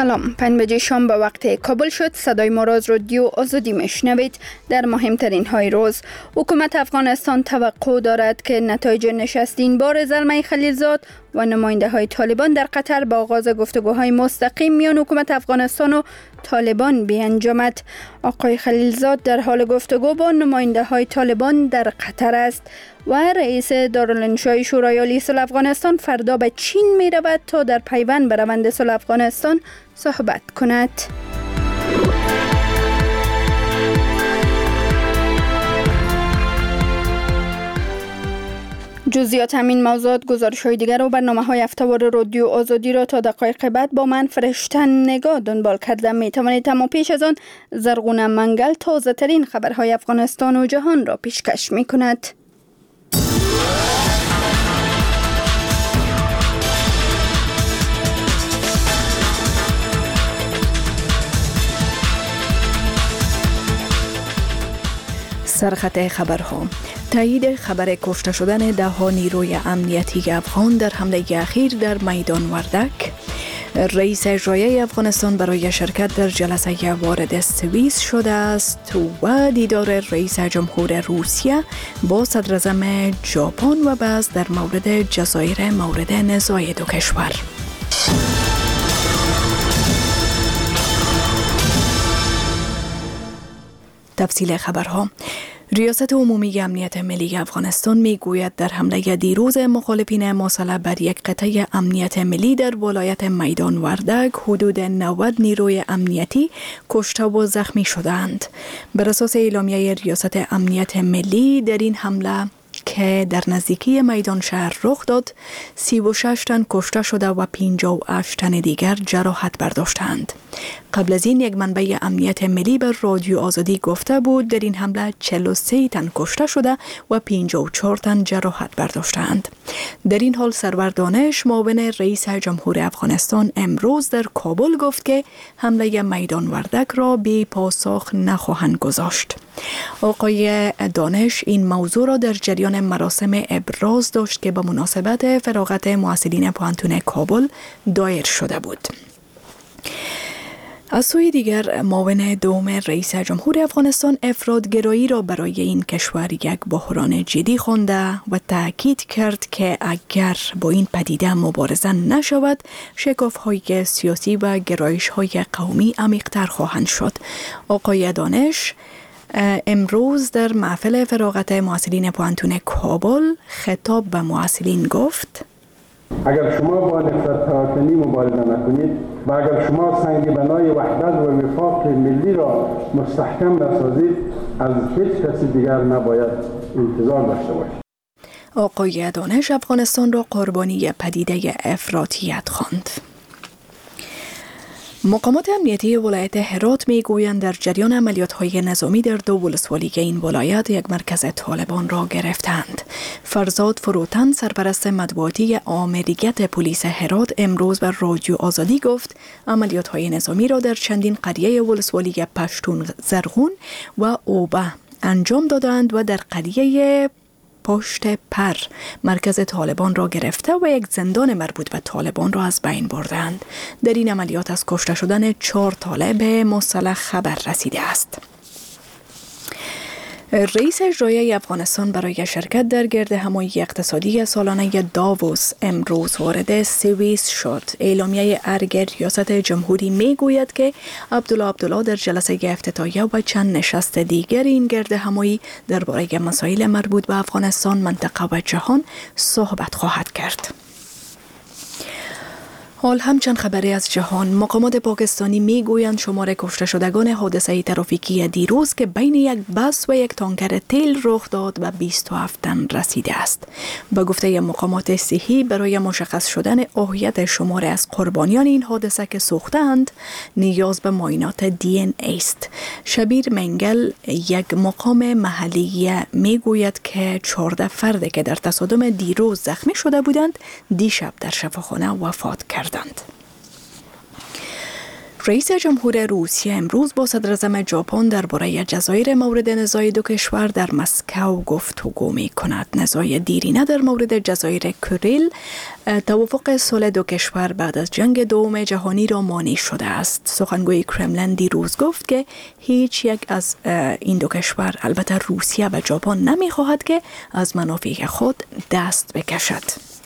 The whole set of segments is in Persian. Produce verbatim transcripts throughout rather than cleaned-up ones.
سلام، پنج بجه شام به وقت کابل شد. صدای ما را از رادیو آزادی میشنوید. در مهمترین های روز، حکومت افغانستان توقع دارد که نتایج نشست این بار زلمه خلیلزاد و نماینده های طالبان در قطر با آغاز گفتگوهای مستقیم میان حکومت افغانستان و طالبان بیانجامد. آقای خلیلزاد در حال گفتگو با نماینده های طالبان در قطر است و رئیس دارالانشای شورای عالی صلح افغانستان فردا به چین می رود تا در پیوند به روند صلح افغانستان صحبت کند. جزئیات همین موضوعات، گزارش‌های دیگر و برنامه‌های هفته‌وار رادیو آزادی را تا دقایق بعد با من فرشتن نگاه دنبال کردم. می‌توانید اما پیش از آن زرغونه منگل تازه‌ترین خبرهای افغانستان و جهان را پیشکش می‌کند. سرخط خبرها: تایید خبر کشته شدن ده ها نیروی امنیتی افغان در حمله اخیر در میدان وردک. رئیس اجرایی افغانستان برای شرکت در جلسه وارد سوئیس شده است و دیدار رئیس جمهور روسیه با صدراعظم ژاپن و بحث در مورد جزایر مورد نزاع دو کشور. تفصیل خبرها: ریاست عمومی امنیت ملی افغانستان میگوید در حمله دیروز مخالفین مسلح بر یک قطعه امنیت ملی در ولایت میدان وردک حدود نود نیروی امنیتی کشته و زخمی شدند. بر اساس اعلامیه ریاست امنیت ملی، در این حمله که در نزدیکی میدان شهر رخ داد، سی و شش تن کشته شده و پنجاه و هشت تن دیگر جراحت برداشتند. قبل از این یک منبع امنیت ملی بر رادیو آزادی گفته بود در این حمله چهل و سه تن کشته شده و پنجاه و چهار تن جراحت برداشتند. در این حال سرور دانش، معاون رئیس جمهور افغانستان، امروز در کابل گفت که حمله میدان وردک را بی پاسخ نخواهند گذاشت. آقای دانش این موضوع را در جریان مراسم ابراز داشت که به مناسبت فراغت محصلین پوهنتون کابل دایر شده بود. از سوی دیگر، معاون دوم رئیس جمهور افغانستان افراط‌گرایی را برای این کشور یک بحران جدی خوانده و تاکید کرد که اگر با این پدیده مبارزه نشود، شکاف‌های سیاسی و گرایش‌های قومی عمیق‌تر خواهند شد. آقای دانش امروز در محفل فراغت محصلین پوهنتون کابل خطاب به محصلین گفت: اگر شما با نفرت پراکنی مبارزه نکنید و اگر شما سنگ بنای وحدت و وفاق ملی را مستحکم نسازید، از هیچ کسی دیگر نباید انتظار داشته باشید. آقای دانش افغانستان را قربانی پدیده افراطیت خواند. مقامات امنیتی ولایت هرات میگویند در جریان عملیات‌های نظامی در دو ولسوالی این ولایت یک مرکز طالبان را گرفتند. فرزاد فروتن، سرپرست مطبوعاتی آمریت پلیس هرات، امروز بر رادیو آزادی گفت عملیات‌های نظامی را در چندین قریه ولسوالی پشتون زرغون و اوبه انجام دادند و در قریه پشت پر مرکز طالبان را گرفته و یک زندان مربوط به طالبان را از بین بردند. در این عملیات از کشته شدن چهار طالب مسلح خبر رسیده است. رئیس اجرایی افغانستان برای شرکت در گردهمایی اقتصادی سالانه داووس امروز وارد سوئیس شد. اعلامیه ارگ ریاست جمهوری می گوید که عبدالله عبدالله در جلسه افتتاحیه و چند نشست دیگر این گردهمایی درباره مسائل مربوط به افغانستان، منطقه و جهان صحبت خواهد کرد. حال همچند خبری از جهان: مقامات پاکستانی میگویند شمار کشته شدگان حادثه ترافیکی دیروز که بین یک بس و یک تانکر تیل رخ داد و بیست و هفت تن رسیده است. با گفته مقامات صحی، برای مشخص شدن هویت شمار از قربانیان این حادثه که سوختند نیاز به معاینات دی ان ای است. شبیر منگل، یک مقام محلی، میگوید که چهارده فرد که در تصادم دیروز زخمی شده بودند دیشب در شفاخانه وفات کردند. رئیس جمهور روسیه امروز با صدراعظم ژاپن درباره جزایر مورد نزاع دو کشور در مسکو گفتگو می کند. نزاع دیرینه در مورد جزایر کوریل توافق صلح دو کشور بعد از جنگ دوم جهانی را مانع شده است. سخنگوی کرملین دیروز گفت که هیچ یک از این دو کشور، البته روسیه و ژاپن، نمی‌خواهد که از منافع خود دست بکشد.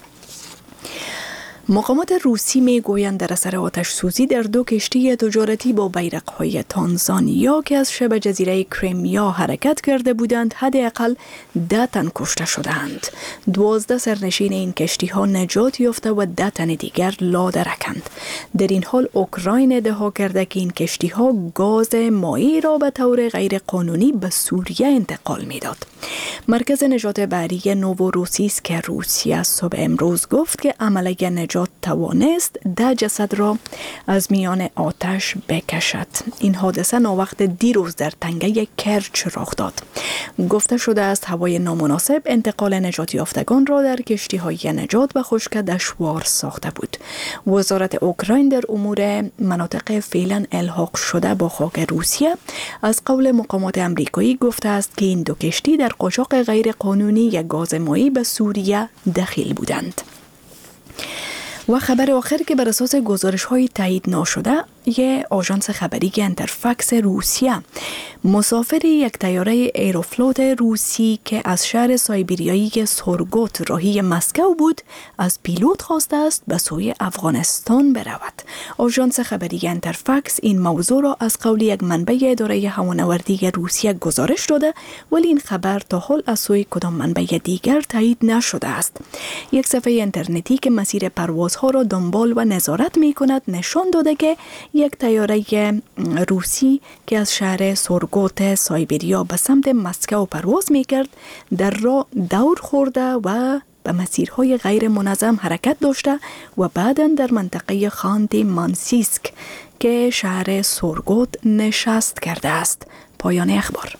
مقامات روسی می گویند در اثر آتش سوزی در دو کشتی تجارتی با بیرق‌های تانزانیا که از شبه جزیره کریمیا حرکت کرده بودند حداقل ده تن کشته شدند. دوازده سرنشین این کشتی ها نجات یافته و ده تن دیگر لادرکند. در این حال اوکراین ادعا کرده که این کشتی ها گاز مائع را به طور غیر قانونی به سوریه انتقال میداد. مرکز نجات بحری نووروسیسک که روسیه صبح امروز گفت که عملیه نجات توانست ده جسد را از میان آتش بکشد. این حادثه ناوقت دیروز در تنگه کرچ رخ داد. گفته شده است هوای نامناسب انتقال نجات یافتگان را در کشتی های نجات به خشکی دشوار ساخته بود. وزارت اوکراین در امور مناطق فعلا الحاق شده با خاک روسیه از قول مقامات امریکایی گفته است که این دو کشتی در قاچاق غیر قانونی یک گاز مائع به سوریه دخیل بودند. و خبر آخر که بر اساس گزارش های تایید ناشده یه آژانس خبری انترفکس روسیه، مسافر یک طیاره ایروفلوت روسی که از شهر سایبریایی سورگوت راهی مسکو بود از پیلوت خواسته است به سوی افغانستان برود. آژانس خبری انترفکس این موضوع را از قول یک منبع اداره هوانوردی روسیه گزارش داده، ولی این خبر تا حال از سوی کدام منبع دیگر تایید نشده است. یک صفحه اینترنتی که مسیر پروازها را دنبال و نظارت می کند نشان داده که یک طیاره روسی که از شهر سورگوت سایبریا به سمت مسکو پرواز می کرد در راه دور خورده و به مسیرهای غیر منظم حرکت داشته و بعداً در منطقه خانتی مانسیسک که شهر سورگوت نشست کرده است. پایان اخبار.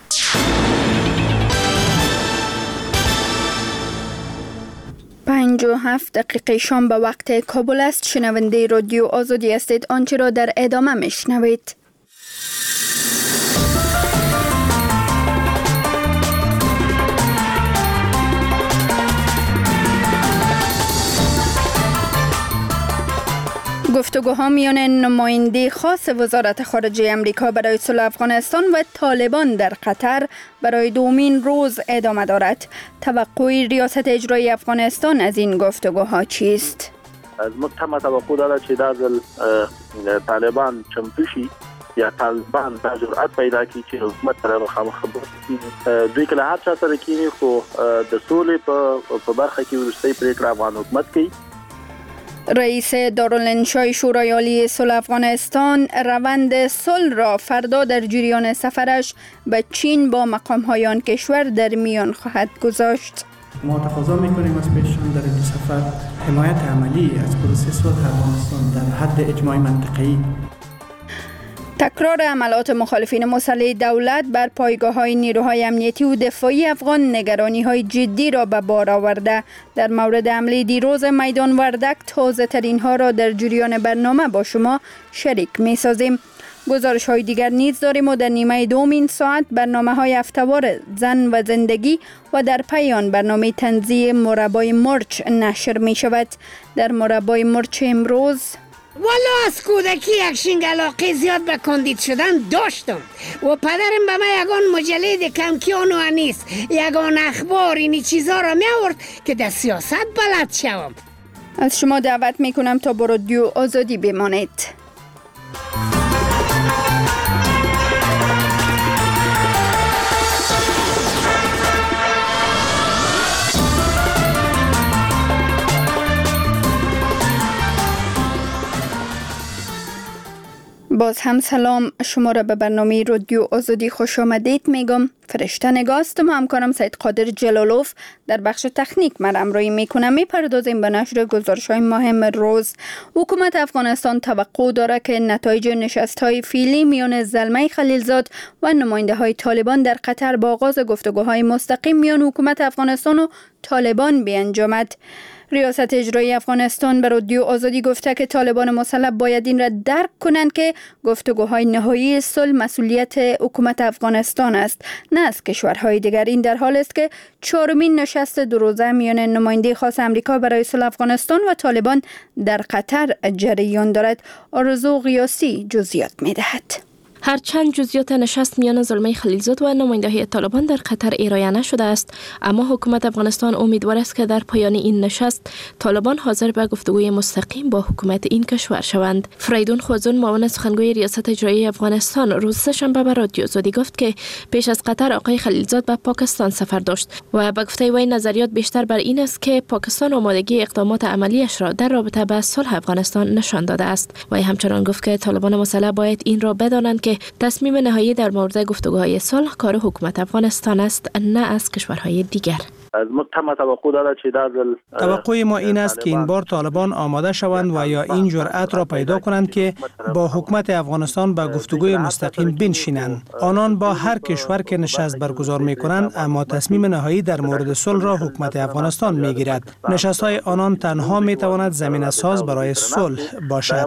پنج و هفت دقیقه شام به وقت کابل است. شنونده رادیو آزادی هستید. آنچه را در ادامه میشنوید. گفتگوها میان نماینده خاص وزارت خارجه امریکا برای صلح افغانستان و طالبان در قطر برای دومین روز ادامه دارد. توقع ریاست اجرایی افغانستان از این گفتگوها چیست؟ از متهم توقع دارد که در طالبان چمتوشی یا طالبان به جرأت پیدا کی چې حکومت سره مخامخ دوی کله هر چا سره کینی خو د سولې په برخه کې ورستۍ پریکړه افغان حکومت کوي. رئیس دارالانشای شورای عالی صلح افغانستان روند صلح را فردا در جریان سفرش به چین با مقام‌های آن کشور در میان خواهد گذاشت. ما تقاضا می‌کنیم از پیششان در این سفر حمایت عملی از پروسه صلح افغانستان در حد اجماع منطقه‌ای. تکرار حملات مخالفین مسلح دولت بر پایگاه‌های نیروهای امنیتی و دفاعی افغان نگرانی‌های جدی را به بار آورده. در مورد حمله دیروز میدان وردک تازه‌ترین‌ها را در جریان برنامه با شما شریک می‌سازیم. گزارش‌های دیگر نیز داریم و در نیمه دوم این ساعت برنامه‌های هفته‌وار زن و زندگی و در پی آن برنامه طنزی مربای مرچ نشر می‌شود. در مربای مرچ امروز والا از کودکی یک شینگ علاقه زیاد به کاندید شدن داشتم و پدرم به من یگان مجله کمکیان و انیس یگان اخبار اینی چیزا را می آورد که در سیاست بلد شوم. از شما دعوت می کنم تا با رادیو آزادی بمانید. باز هم سلام، شما را به برنامه رادیو آزادی خوش آمدید میگم. فرشته نگاست و همکارم سید قادر جلالوف در بخش تکنیک من همراهی میکنم. میپردازیم به نشر گزارش‌های مهم روز. حکومت افغانستان توقع داره که نتایج نشست‌های فعلی میان زلمه خلیلزاد و نماینده‌های طالبان در قطر با آغاز گفتگوهای مستقیم میان حکومت افغانستان و طالبان بیانجامد. ریاست اجرایی افغانستان به رادیو آزادی گفته که طالبان مسلح باید این را درک کنند که گفتگوهای نهایی صلح مسئولیت حکومت افغانستان است، نه از کشورهای دیگر. این در حال است که چهارمین نشست دو روزه میان نماینده خاص امریکا برای صلح افغانستان و طالبان در قطر جریان دارد. آرزو غیاسی جزئیات می‌دهد. هرچند جزئیات نشست میان زلمه خلیلزاد و نماینده‌های طالبان در قطر ارائه نشده است، اما حکومت افغانستان امیدوار است که در پایان این نشست طالبان حاضر به گفتگوی مستقیم با حکومت این کشور شوند. فریدون خوزون، معاون سخنگوی ریاست اجرایی افغانستان، روز سه‌شنبه به رادیو آزادی گفت که پیش از قطر آقای خلیلزاد به پاکستان سفر داشت و به گفته وی نظریات بیشتر بر این است که پاکستان آمادگی اقدامات عملیش را در رابطه با صلح افغانستان نشان داده است. وی همچنان گفت که طالبان مسلح باید این را بدانند که تصمیم نهایی در مورد گفتگوهای صلح کار حکومت افغانستان است، نه از کشورهای دیگر. از مقام توقع دارد که در توقع ما این است که این بار طالبان آماده شوند و یا این جرأت را پیدا کنند که با حکومت افغانستان به گفتگوی مستقیم بنشینند. آنان با هر کشور که نشست برگزار می کنند، اما تصمیم نهایی در مورد صلح را حکومت افغانستان می گیرد. نشست های آنان تنها می تواند زمینه ساز برای صلح باشد.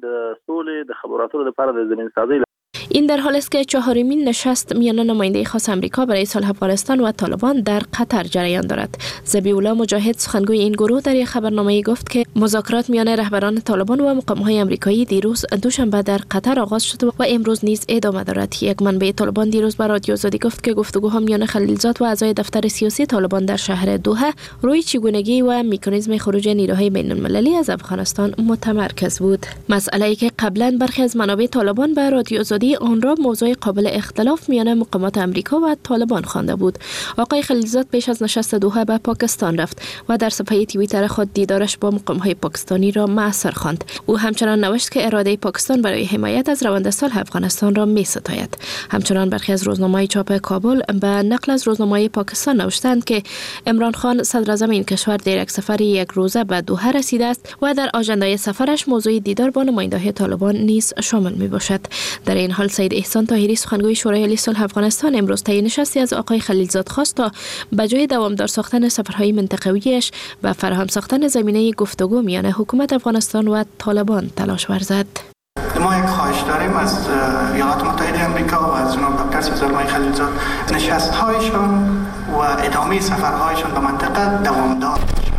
این در حال است که چهارمین نشست میان نماینده خاص امریکا برای صلح افغانستان و طالبان در قطر جریان دارد. ذبیح‌الله مجاهد، سخنگوی این گروه، در یک خبرنامه گفت که مذاکرات میان رهبران طالبان و مقام‌های آمریکایی دیروز دوشنبه در قطر آغاز شد و امروز نیز ادامه دارد. یک منبع طالبان دیروز به رادیو آزادی گفت که گفتگوها میان خلیلزاد و اعضای دفتر سیاسی طالبان در شهر دوحه روی چگونگی و مکانیزم خروج نیروهای بین‌المللی از افغانستان متمرکز بود. مسئله‌ای که قبلا برخی از منابع طالبان به رادیو آزادی آن را موضوع قابل اختلاف میان مقامات امریکا و طالبان خوانده بود. آقای خلیلزاد پیش از نشست دوحه به پاکستان رفت و در صفحه توییتر خود دیدارش با مقام‌های پاکستانی را مؤثر خواند. او همچنان نوشت که اراده پاکستان برای حمایت از روند صلح افغانستان را می‌ستاید. همچنان برخی از روزنامه‌های چاپ کابل به نقل از روزنامه‌های پاکستان نوشتند که عمران خان صدر اعظم این کشور در یک سفر یک روزه به دوحه رسیده است و در آژندای سفرش موضوع دیدار با نماینده‌های طالبان نیز شامل می‌باشد. در این حال سید احسان طاهری، سخنگوی شورای عالی صلح افغانستان، امروز طی نشستی از آقای خلیلزاد خواست تا به جای دوامدار ساختن سفرهای منطقویش و فراهم ساختن زمینه گفتگو میان حکومت افغانستان و طالبان تلاش ورزد. ما یک خواهش داریم از ایالات متحده آمریکا و از جناب دکتر سیزارمای خلیلزاد، نشست‌هایشان و ادامه سفرهایشان به منطقه دوامدار باشد.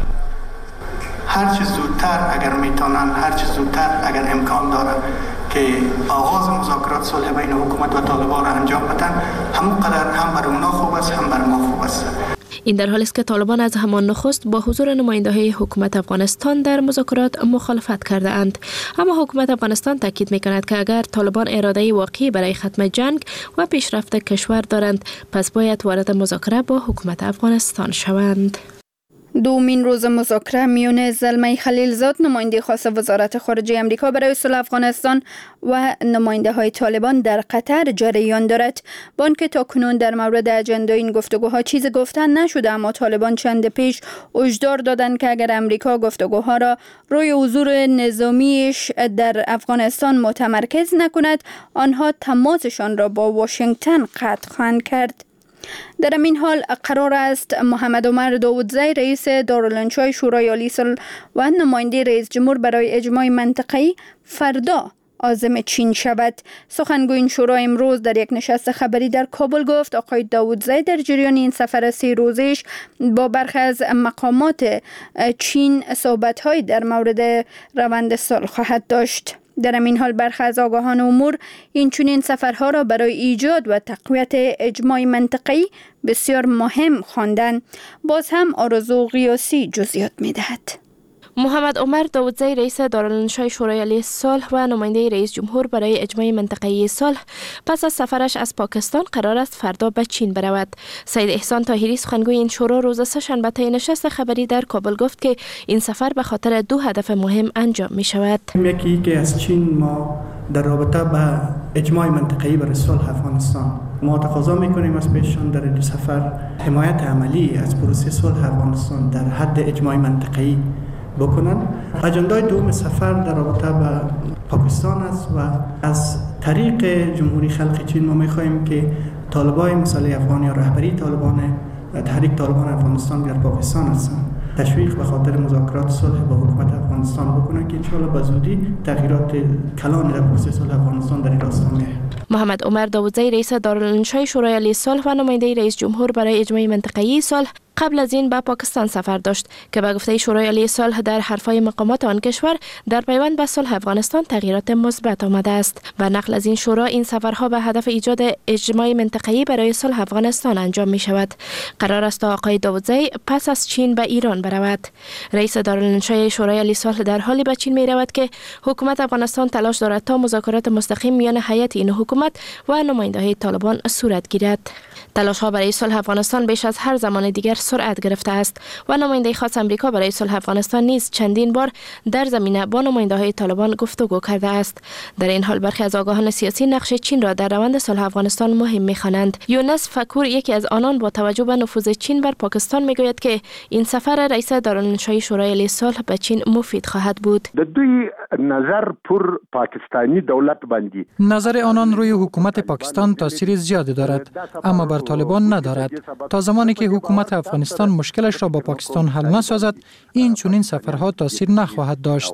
هر چه زودتر اگر میتونن، هر چه زودتر اگر امکان داره که آغاز مذاکرات صلح بین حکومت و طالبان را انجام بدن، همونقدر هم بر اونا خوب است هم بر ما خوب است. این در حالی است که طالبان از همان نخست با حضور نماینده‌های حکومت افغانستان در مذاکرات مخالفت کرده اند، اما حکومت افغانستان تاکید می‌کند که اگر طالبان اراده واقعی برای ختم جنگ و پیشرفت کشور دارند، پس باید وارد مذاکره با حکومت افغانستان شوند. دومین روز مذاکره میان زلمه خلیلزاد، نماینده خاص وزارت خارجه امریکا برای صلح افغانستان، و نماینده های طالبان در قطر جریان دارد. با آنکه تاکنون در مورد اجندا این گفتگوها چیز گفتن نشده، اما طالبان چند پیش هشدار دادند که اگر امریکا گفتگوها را روی حضور نظامیش در افغانستان متمرکز نکند، آنها تماسشان را با واشنگتن قطع خواهند کرد. در این حال قرار است محمد عمر داودزی، رئیس دارالانشای شورای عالی صلح و نماینده رئیس جمهور برای اجماع منطقه‌ای، فردا عازم چین شود. سخنگوی این شورا امروز در یک نشست خبری در کابل گفت آقای داودزی در جریان این سفر سه روزش با برخی از مقامات چین صحبت‌های در مورد روند صلح خواهد داشت. در این حال برخی از آگاهان امور این چنین سفرها را برای ایجاد و تقویت اجماع منطقه‌ای بسیار مهم خواندند. باز هم آرزو غیاسی جزئیات می‌دهد. محمد عمر داودزی، رئیس دارالانشای شورای عالی صلح و نماینده رئیس جمهور برای اجماع منطقه‌ای صلح، پس از سفرش از پاکستان قرار است فردا به چین برود. سید احسان طاهری، سخنگوی این شورا، روز سه‌شنبه طی نشست خبری در کابل گفت که این سفر به خاطر دو هدف مهم انجام می شود. یکی که از چین ما در رابطه با اجماع منطقه‌ای برای صلح افغانستان ما تقاضا می‌کنیم از پیششان در این سفر حمایت عملی از پروسه صلح افغانستان در حد اجماع منطقه‌ای بکنن. اجندای دوم سفر در رابطه با پاکستان است و از طریق جمهوری خلق چین ما می‌خواهیم که طالبان مسلح افغان یا رهبری طالبان تحریک طالبان افغانستان در پاکستان هستند تشویق به خاطر مذاکرات صلح با حکومت افغانستان بکنه که انشاءالله به زودی تغییرات کلانی در پروسه صلح افغانستان در این راستا میه. محمد عمر داوودزی رئیس دارالانشای شورای عالی صلح و نماینده رئیس جمهور برای اجماع منطقه‌ای صلح قبل از این به پاکستان سفر داشت که به گفته شورای عالی صلح در حرفهای مقامات آن کشور در پیوند به صلح افغانستان تغییرات مثبت آمده است. و نقل از این شورا این سفرها به هدف ایجاد اجماع منطقه‌ای برای صلح افغانستان انجام می شود. قرار است آقای داوودزی پس از چین به ایران برود. رئیس دارالانشای شورای عالی صلح در حالی به چین می رود که حکومت افغانستان تلاش دارد تا مذاکرات مستقیم میان هیئت این حکومت و نماینده‌های طالبان صورت گیرد. تلاش ها برای صلح افغانستان بیش از هر زمان دیگر سرعت گرفته است و نماینده خاص امریکا برای صلح افغانستان نیز چندین بار در زمینه با نماینده های طالبان گفتگو کرده است. در این حال برخی از آگاهان سیاسی نقش چین را در روند صلح افغانستان مهم می‌خوانند. یونس فکور یکی از آنان با توجه به نفوذ چین بر پاکستان میگوید که این سفر رئیس دارالانشای شورای عالی صلح به چین مفید خواهد بود. د دوی نظر پر پاکستانی دولت باندې نظر آنان روی حکومت پاکستان تاثیر زیادی دارد، اما بر طالبان ندارد. تا زمانی که حکومت افغانستان مشکلش را با پاکستان حل نسازد، این چنین سفرها تاثیر نخواهد داشت.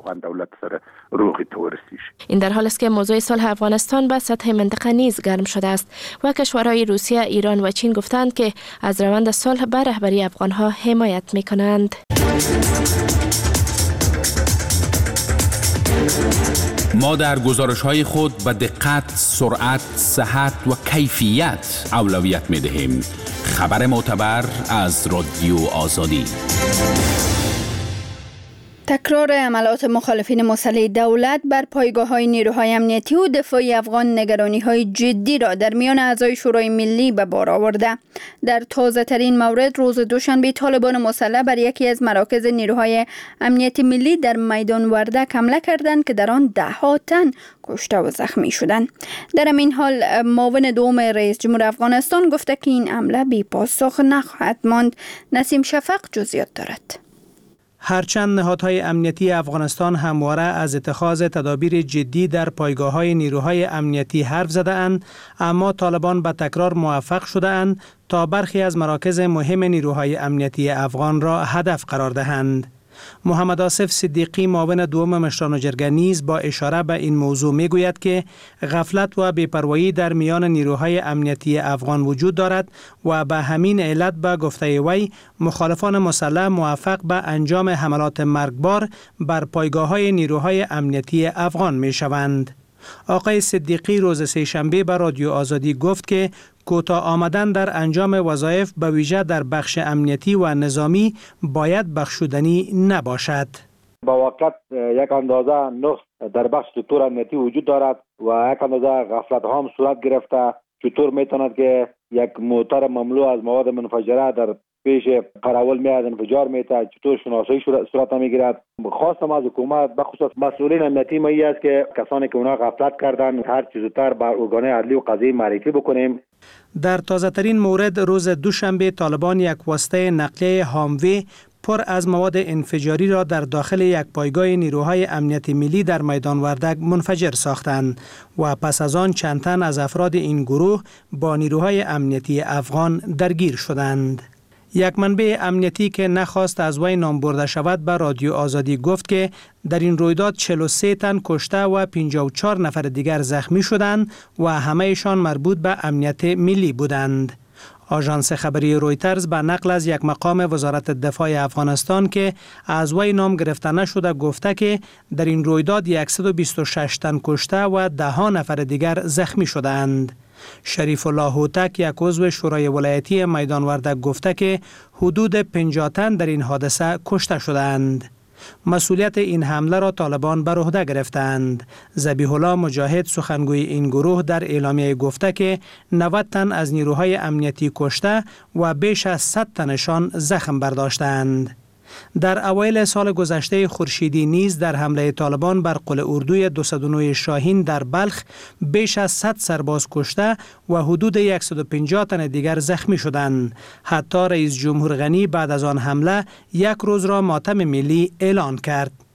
این در حال است که موضوع صلح افغانستان به سطح منطقه نیز گرم شده است و کشورهای روسیه، ایران و چین گفتند که از روند صلح به رهبری افغانها حمایت می‌کنند. ما در گزارش‌های خود به دقت، سرعت، صحت و کیفیت اولویت می‌دهیم. خبر معتبر از رادیو آزادی. تکرار حملات مخالفین مسلح دولت بر پایگاه‌های نیروهای امنیتی و دفاعی افغان نگرانی‌های جدی را در میان اعضای شورای ملی به بار آورده. در تازه‌ترین مورد روز دوشنبه طالبان مسلح بر یکی از مراکز نیروهای امنیتی ملی در میدان وردک حمله کردند که در آن ده ها تن کشته و زخمی شدند. در این حال معاون دوم رئیس جمهور افغانستان گفته که این حمله بی پاسخ نخواهد ماند. نسیم شفق جزئیات دارد. هرچند نهادهای امنیتی افغانستان همواره از اتخاذ تدابیر جدی در پایگاه‌های نیروهای امنیتی حرف زده‌اند، اما طالبان به تکرار موفق شده‌اند تا برخی از مراکز مهم نیروهای امنیتی افغان را هدف قرار دهند. محمد آصف صدیقی معاون دوم مشران جرگه نیز با اشاره به این موضوع میگوید که غفلت و بی‌پروایی در میان نیروهای امنیتی افغان وجود دارد و به همین علت به گفته وی مخالفان مسلح موفق به انجام حملات مرگبار بر پایگاه‌های نیروهای امنیتی افغان میشوند. آقای صدیقی روز سه‌شنبه به رادیو آزادی گفت که کوتاه آمدن در انجام وظایف به ویژه در بخش امنیتی و نظامی باید بخشودنی نباشد. با وقت یک اندازه نقص در بخش سکتور امنیتی وجود دارد و یک اندازه غفلت هم صورت گرفته. چطور میتواند که یک موتر مملو از مواد منفجره در پیش قراول میاد انفجار میته، چطور شناسایی صورت نمیگیرد. خواستم از حکومت بخصوص مسئولین امنیتی ما این است که کسانی که اونا غفلت کردن هر چیز زودتر بر ارگان عدلی و قضایی معرفی بکنیم. در تازه ترین مورد روز دوشنبه طالبان یک واسطه نقلیه هاموی پر از مواد انفجاری را در داخل یک پایگاه نیروهای امنیت ملی در میدان وردک منفجر ساختند و پس از آن چند تن از افراد این گروه با نیروهای امنیتی افغان درگیر شدند. یک منبع امنیتی که نخواست از وی نام برده شود به رادیو آزادی گفت که در این رویداد چهل و سه تن کشته و پنجاه و چهار نفر دیگر زخمی شدند و همه‌شان مربوط به امنیت ملی بودند. آژانس خبری رویترز به نقل از یک مقام وزارت دفاع افغانستان که از وی نام گرفته نشده گفته که در این رویداد صد و بیست و شش تن کشته و ده ها نفر دیگر زخمی شدند. شریف الله هوتک یک عضو شورای ولایتی میدان وردک گفته که حدود پنجاه تن در این حادثه کشته شدند. مسئولیت این حمله را طالبان بر عهده گرفتند. ذبیح الله مجاهد سخنگوی این گروه در اعلامیه گفته که نود تن از نیروهای امنیتی کشته و بیش از صد تنشان زخم برداشتند. در اوایل سال گذشته خورشیدی نیز در حمله طالبان بر قلعه اردوی دویست و نه شاهین در بلخ بیش از صد سرباز کشته و حدود صد و پنجاه تن دیگر زخمی شدند. حتی رئیس جمهور غنی بعد از آن حمله یک روز را ماتم ملی اعلان کرد.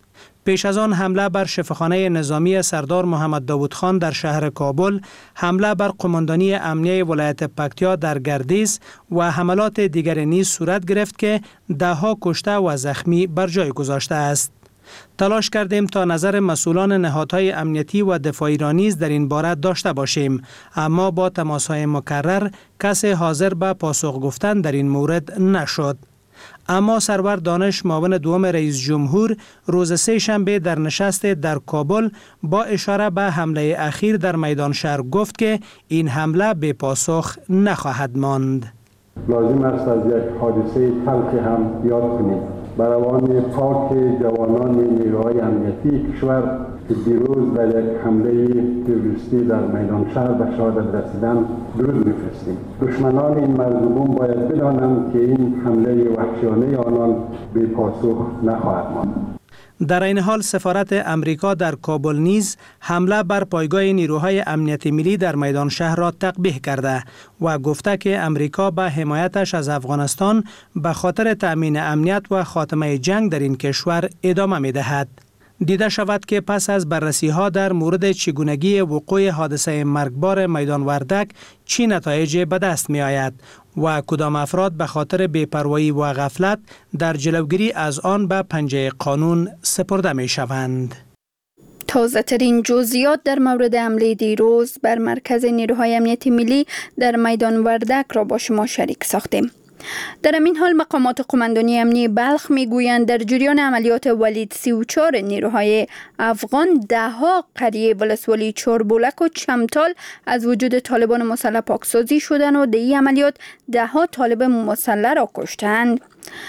پیش از آن حمله بر شفاخانه نظامی سردار محمد داود خان در شهر کابل، حمله بر قماندانی امنیه ولایت پکتیا در گردیز و حملات دیگر نیز صورت گرفت که دهها کشته و زخمی بر جای گذاشته است. تلاش کردیم تا نظر مسئولان نهادهای امنیتی و دفاعی را نیز در این باره داشته باشیم، اما با تماس‌های مکرر کسی حاضر به پاسخ گفتن در این مورد نشد. اما سرور دانش معاون دوم رئیس جمهور روز سه شنبه در نشست در کابل با اشاره به حمله اخیر در میدان شهر گفت که این حمله به پاسخ نخواهد ماند. لازم است از یک حادثه تلخ هم یاد کنیم. بر روان پاک جوانان نیروهای امنیتی کشور که دیروز در یک حمله تروریستی در میدان شهر به شهادت رسیدن درود می‌فرستیم. دشمنان این مظلوم باید بدانند که این حمله وحشیانه آنان بی پاسخ نخواهد ماند. در این حال سفارت امریکا در کابل نیز حمله بر پایگاه نیروهای امنیت ملی در میدان شهر را تقبیح کرده و گفته که امریکا به حمایتش از افغانستان به خاطر تأمین امنیت و خاتمه جنگ در این کشور ادامه می دهد. دیده شود که پس از بررسی ها در مورد چگونگی وقوع حادثه مرگبار میدان وردک چی نتایج به دست می آید و کدام افراد به خاطر بی‌پروایی و غفلت در جلوگیری از آن به پنجه قانون سپرده می شوند. تازه ترین جزئیات در مورد حمله دیروز بر مرکز نیروهای امنیتی ملی در میدان وردک را با شما شریک ساختیم. در این حال مقامات قماندانی امنی بلخ میگویند در جریان عملیات ولید سی و چهار نیروهای افغان دهها قریه ولسوالی چاربولک و چمتال از وجود طالبان مسلح پاکسازی شدند و در این عملیات دهها طالب مسلح را کشتند.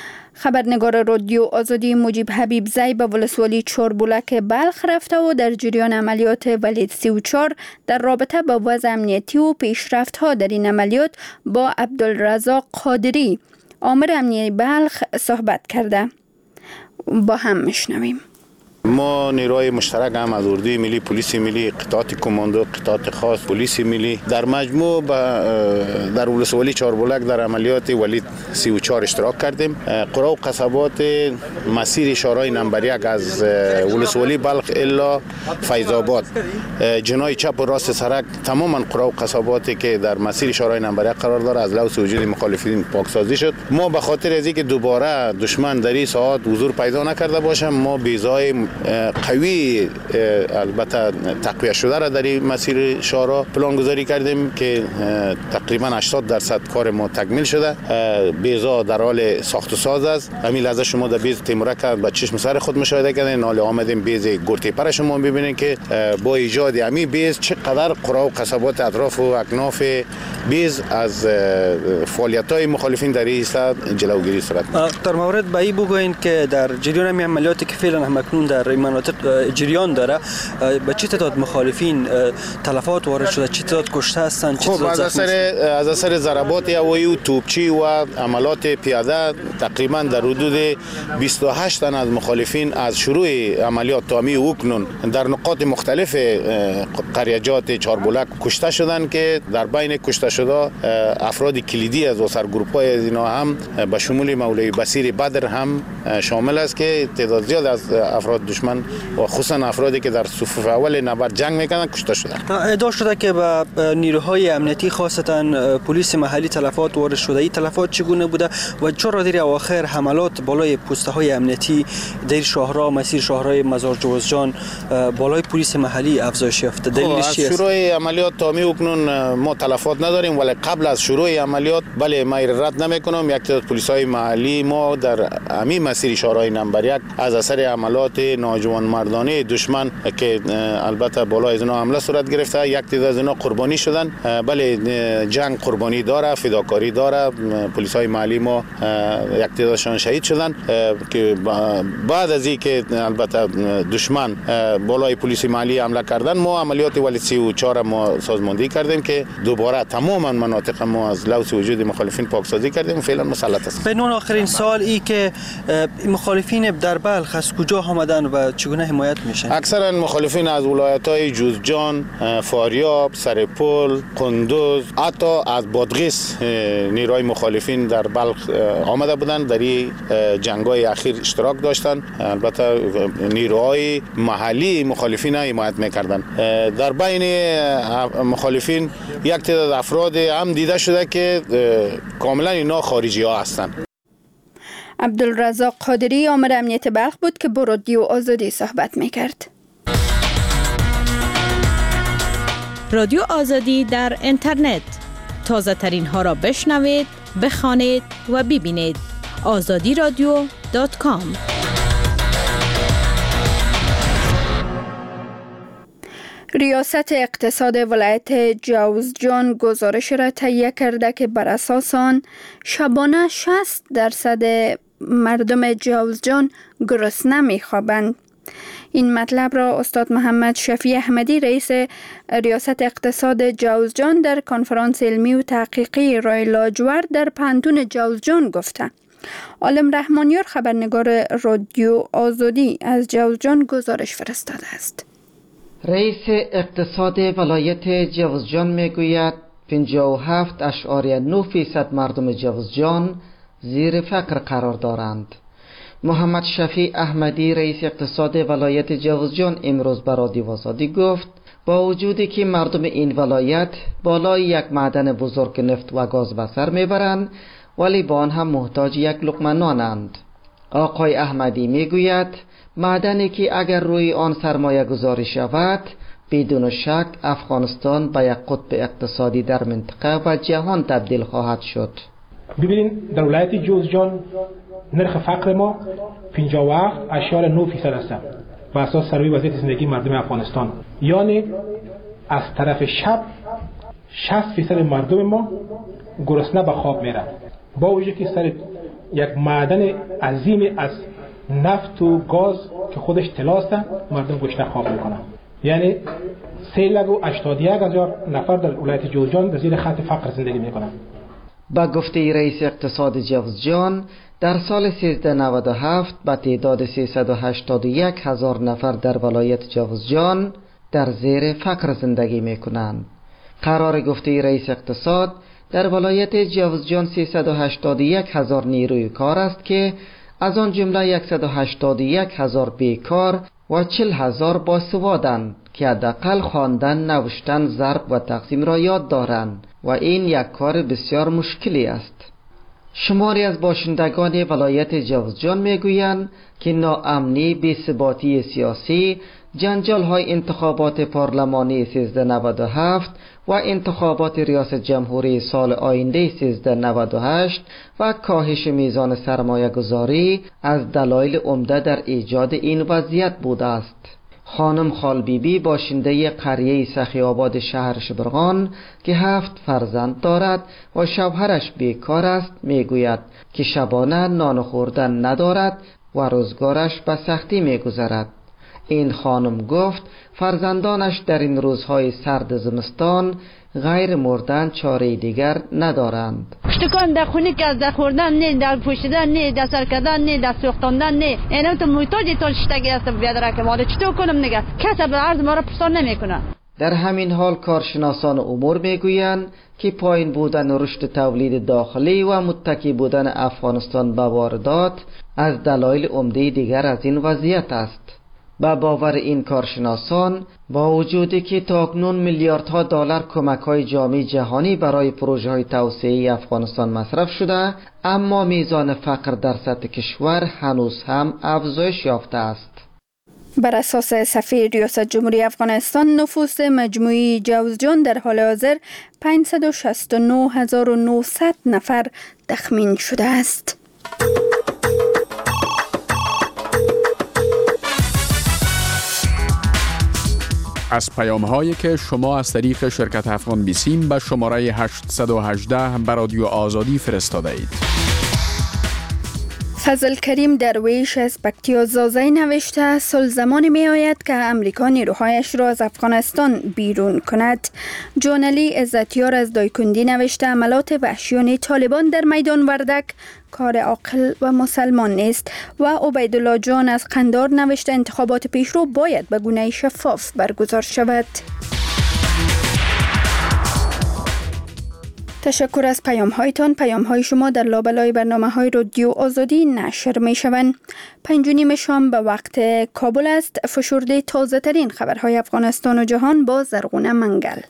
خبرنگار رادیو آزادی مجیب حبیب زی به ولسوالی چاربولک بلخ رفته و در جریان عملیات ولید سی و چهار در رابطه با وضع امنیتی و پیشرفت ها در این عملیات با عبدالرزاق قادری آمر امنیتی بلخ صحبت کرده. با هم میشنویم. ما نیروهای مشترک هم از اردوی ملی، پلیس ملی، قطعات کماندو، قطعات خاص، پلیس ملی در مجموع در ولسوالی چاربولک در عملیات ولید سی و چهار اشتراک کردیم. قرا و قصبات مسیر شهرهای نمبر یک از ولسوالی بلخ الا فیض آباد، جنای چپ و راست سرک، تماما قرا و قصباتی که در مسیر شهرهای نمبر یک قرار داره از لوث وجود مخالفین پاکسازی شد. ما به خاطر از اینکه دوباره دشمن در این ساعات حضور پیدا نکرده باشه، ما بیزای قوی البته تقویت شده را در این مسیر شهرها پلان گذاری کردیم که تقریبا هشتاد درصد کار ما تکمیل شده. بیزا در حال ساخت و ساز است. همین لحظه شما در بیز تیمورک با چشم سر خود مشاهده کردین. حالا آمدیم بیز گورتیپر شما ببینید که با ایجاد همین بیز چقدر قرا و قصبات اطراف و اکناف بیز از فعالیت‌های مخالفین در این سطح جلوگیری صورت. در مورد به این بگوین که در جریان عملیاتی که فعلا هم اکنون در این مناطق جریان داره، به چه تعداد مخالفین تلفات وارد شده، چه تعداد کشته هستند، چه تعداد زخمی شده؟ از اثر ضربات هوایی و توپچی و عملات پیاده تقریبا در حدود بیست و هشت تن از مخالفین از شروع عملیات تا می اکنون در نقاط مختلف قریجات چاربولک کشته شدند که در بین کشته شده افراد کلیدی از سرگروپ‌های از اینا هم به شمول مولوی بصیر بدر هم شامل است که تعداد زیاد از افراد دشمن و خصوصا افرادی که در صفوف اول نبرد جنگ میکنن کشته شدند. ادعا شده که به نیروهای امنیتی خاصتا پلیس محلی تلفات وارد شده. این تلفات چگونه بوده و چرا در اواخر حملات بالای پوسته های امنیتی در شهرها، مسیر شهرهای مزار جوزجان بالای پلیس محلی افزایش یافته؟ دلیلش چیه؟ از شروع عملیات تا می اکنون ما تلفات نداریم، ولی قبل از شروع عملیات بله ما رد نمیکنم. یک تعداد پلیسای محلی ما در همین مسیر شهرهای نمبر یک از اثر عملات ناجوان مردانه دشمن که البته بالای از اینا حمله صورت گرفته، یک تعداد از اینا قربانی شدن. بله جنگ قربانی داره، فداکاری داره. پلیسای محلی ما یک تعدادشان شهید شدن که بعد از اینکه البته دشمن بالای پلیس محلی حمله کردن، ما عملیات ولید سی و چهار ما سازماندهی کردیم که دوباره تماما مناطق ما از لوث وجود مخالفین پاکسازی کردیم. فعلا مسلط است. به نوع آخرین سال ای که مخالفین در بلخ از کجا آمدن و چگونه حمایت میشن؟ اکثرا مخالفین از ولایت‌های جوزجان، فاریاب، سرپل، قندوز، حتی از بادغیس نیروهای مخالفین در بلخ آمده بودند، در این جنگ‌های اخیر اشتراک داشتند. البته نیروهای محلی مخالفین حمایت می‌کردند. در بین مخالفین یک تعداد افراد هم دیده شده که کاملا اینا خارجی ها هستند. عبدالرزاق قادری آمر امنیت بلخ بود که با رادیو آزادی صحبت میکرد. رادیو آزادی در اینترنت، تازه ترین ها را بشنوید، بخوانید و ببینید. آزادی رادیو دات کام. ریاست اقتصاد ولایت جوزجان گزارش را تهیه کرده که بر اساس آن شبانه شصت درصد مردم جوزجان گرسنه می‌خوابند. این مطلب را استاد محمد شفیع احمدی رئیس ریاست اقتصاد جوزجان در کنفرانس علمی و تحقیقی رای لاجورد در پانتون جوزجان گفته. عالم رحمانیار خبرنگار رادیو آزادی از جوزجان گزارش فرستاده است. رئیس اقتصاد ولایت جوزجان میگوید پنجاه و هفت اشعاریه نه فیصد مردم جوزجان زیر فقر قرار دارند. محمد شفیع احمدی رئیس اقتصاد ولایت جوزجان امروز به رادیو آزادی گفت با وجودی که مردم این ولایت بالای یک معدن بزرگ نفت و گاز به سر میبرند، ولی با آن هم محتاج یک لقمه نانند. آقای احمدی میگوید معدنی که اگر روی آن سرمایه گذاری شود، بدون شک افغانستان به یک قطب اقتصادی در منطقه و جهان تبدیل خواهد شد. ببینید در ولایت جوزجان نرخ فقر ما پنجاه و هفت اشاره نه فیصد است بر اساس سروی وضعیت زندگی مردم افغانستان. یعنی از طرف شب شصت فیصد مردم ما گرسنه به خواب میرن، با وجودی که سر یک معدن عظیم از نفت و گاز که خودش طلاست مردم گشنه خواب میکنن. یعنی سه لک و هشتاد و یک هزار نفر در ولایت جوزجان در زیر خط فقر زندگی میکنن. با گفته رئیس اقتصاد جوزجان در سال سیزده نود و هفت با تعداد سیصد و هشتاد و یک هزار نفر در ولایت جوزجان در زیر فقر زندگی میکنند. قرار گفته رئیس اقتصاد در ولایت جوزجان سیصد و هشتاد و یک هزار نیروی کار است که از آن جمله صد و هشتاد و یک هزار بیکار و چهل هزار باسوادند که حداقل خواندن، نوشتن، ضرب و تقسیم را یاد دارند و این یک کار بسیار مشکلی است. شماری از باشندگان ولایت جوزجان میگویند که ناامنی، بی‌ثباتی سیاسی، جنجال های انتخابات پارلمانی سیزده نود و هفت و انتخابات ریاست جمهوری سال آینده سیزده نود و هشت و کاهش میزان سرمایه گذاری از دلایل عمده در ایجاد این وضعیت بوده است. خانم خالبیبی باشنده قریه سخی‌آباد شهر شبرغان که هفت فرزند دارد و شوهرش بیکار است میگوید که شبانه نان خوردن ندارد و روزگارش به سختی میگذرد. این خانم گفت فرزندانش در این روزهای سرد زمستان غیر مردن چاره دیگر ندارند. پشتکان در خونه که از در خوردن نه، در پوشیدن نه، در سر کردن نه، در سوختاندن نه. اینا تو محتاج تول شتگی است بیادر که مال چطور کنم نگه کسی به عرض ما را پرسان نمیکنه. در همین حال کارشناسان امور میگویند که پایین بودن رشد تولید داخلی و متکی بودن افغانستان به واردات از دلایل عمده دیگر از این وضعیت است. با باور این کارشناسان با وجودی که تاکنون میلیاردها دلار کمک‌های جامعه جهانی برای پروژه‌های توسعه افغانستان مصرف شده، اما میزان فقر در سطح کشور هنوز هم افزایش یافته است. بر اساس صفحه ریاست جمهوری افغانستان نفوس مجموعی جوزجان در حال حاضر پانصد و شصت و نه هزار و نهصد نفر تخمین شده است. از پیام هایی که شما از طریق شرکت افغان بیسیم به شماره هشت یک هشت به رادیو آزادی فرستاده اید. فضل کریم درویش از پکتیا زازی نوشته سال زمانی می آید که امریکا نیروهایش را از افغانستان بیرون کند. جانلی عزتیار از دایکندی نوشته عملات وحشیانه طالبان در میدان وردک کار عاقل و مسلمان نیست. و عبیدالله جان از قندار نوشته انتخابات پیشرو باید به گونه شفاف برگزار شود. تشکر از پیام هایتان. پیام های شما در لابلای برنامه های رادیو آزادی نشر می شوند. پنج و نیم شام به وقت کابل است. فشرده تازه ترین خبرهای افغانستان و جهان با زرغونه منگل.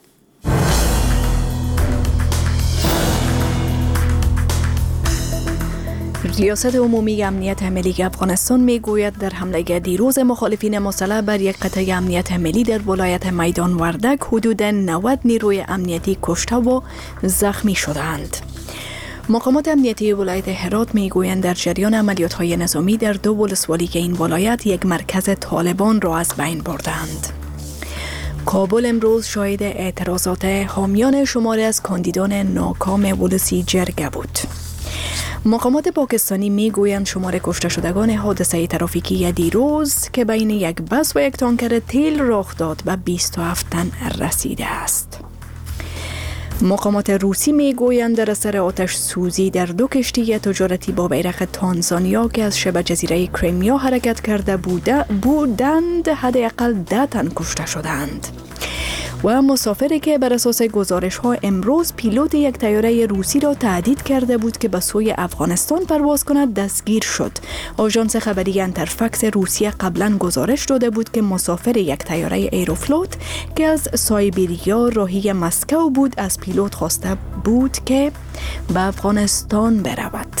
ریاست عمومی امنیت ملی افغانستان می گوید در حمله دیروز مخالفین مسلح بر یک قطعه امنیت ملی در ولایت میدان وردک حدود نود نیروی امنیتی کشته و زخمی شدند. مقامات امنیتی ولایت هرات می گویند در جریان عملیات های نظامی در دو ولسوالی که این ولایت یک مرکز طالبان را از بین بردند. کابل امروز شاهد اعتراضات حامیان شماری از کاندیدان ناکام ولسی جرگه بود. مقامات پاکستانی می گویند شمار کشته شدگان حادثه ترافیکی دیروز که بین یک بس و یک تانکر تیل رخ داد به بیست و هفت تن رسیده است. مقامات روسی می گویند در اثر آتش سوزی در دو کشتی تجارتی با بیرق تانزانیا که از شبه جزیره کریمیا حرکت کرده بوده بودند حداقل ده تن کشته شدند. و مسافری که بر اساس گزارش ها امروز پیلوت یک طیاره روسی را تهدید کرده بود که به سوی افغانستان پرواز کند دستگیر شد. آژانس خبری انترفکس روسیه قبلا گزارش داده بود که مسافر یک طیاره ایروفلوت که از سایبریا راهی مسکو بود از پیلوت خواسته بود که به افغانستان برود.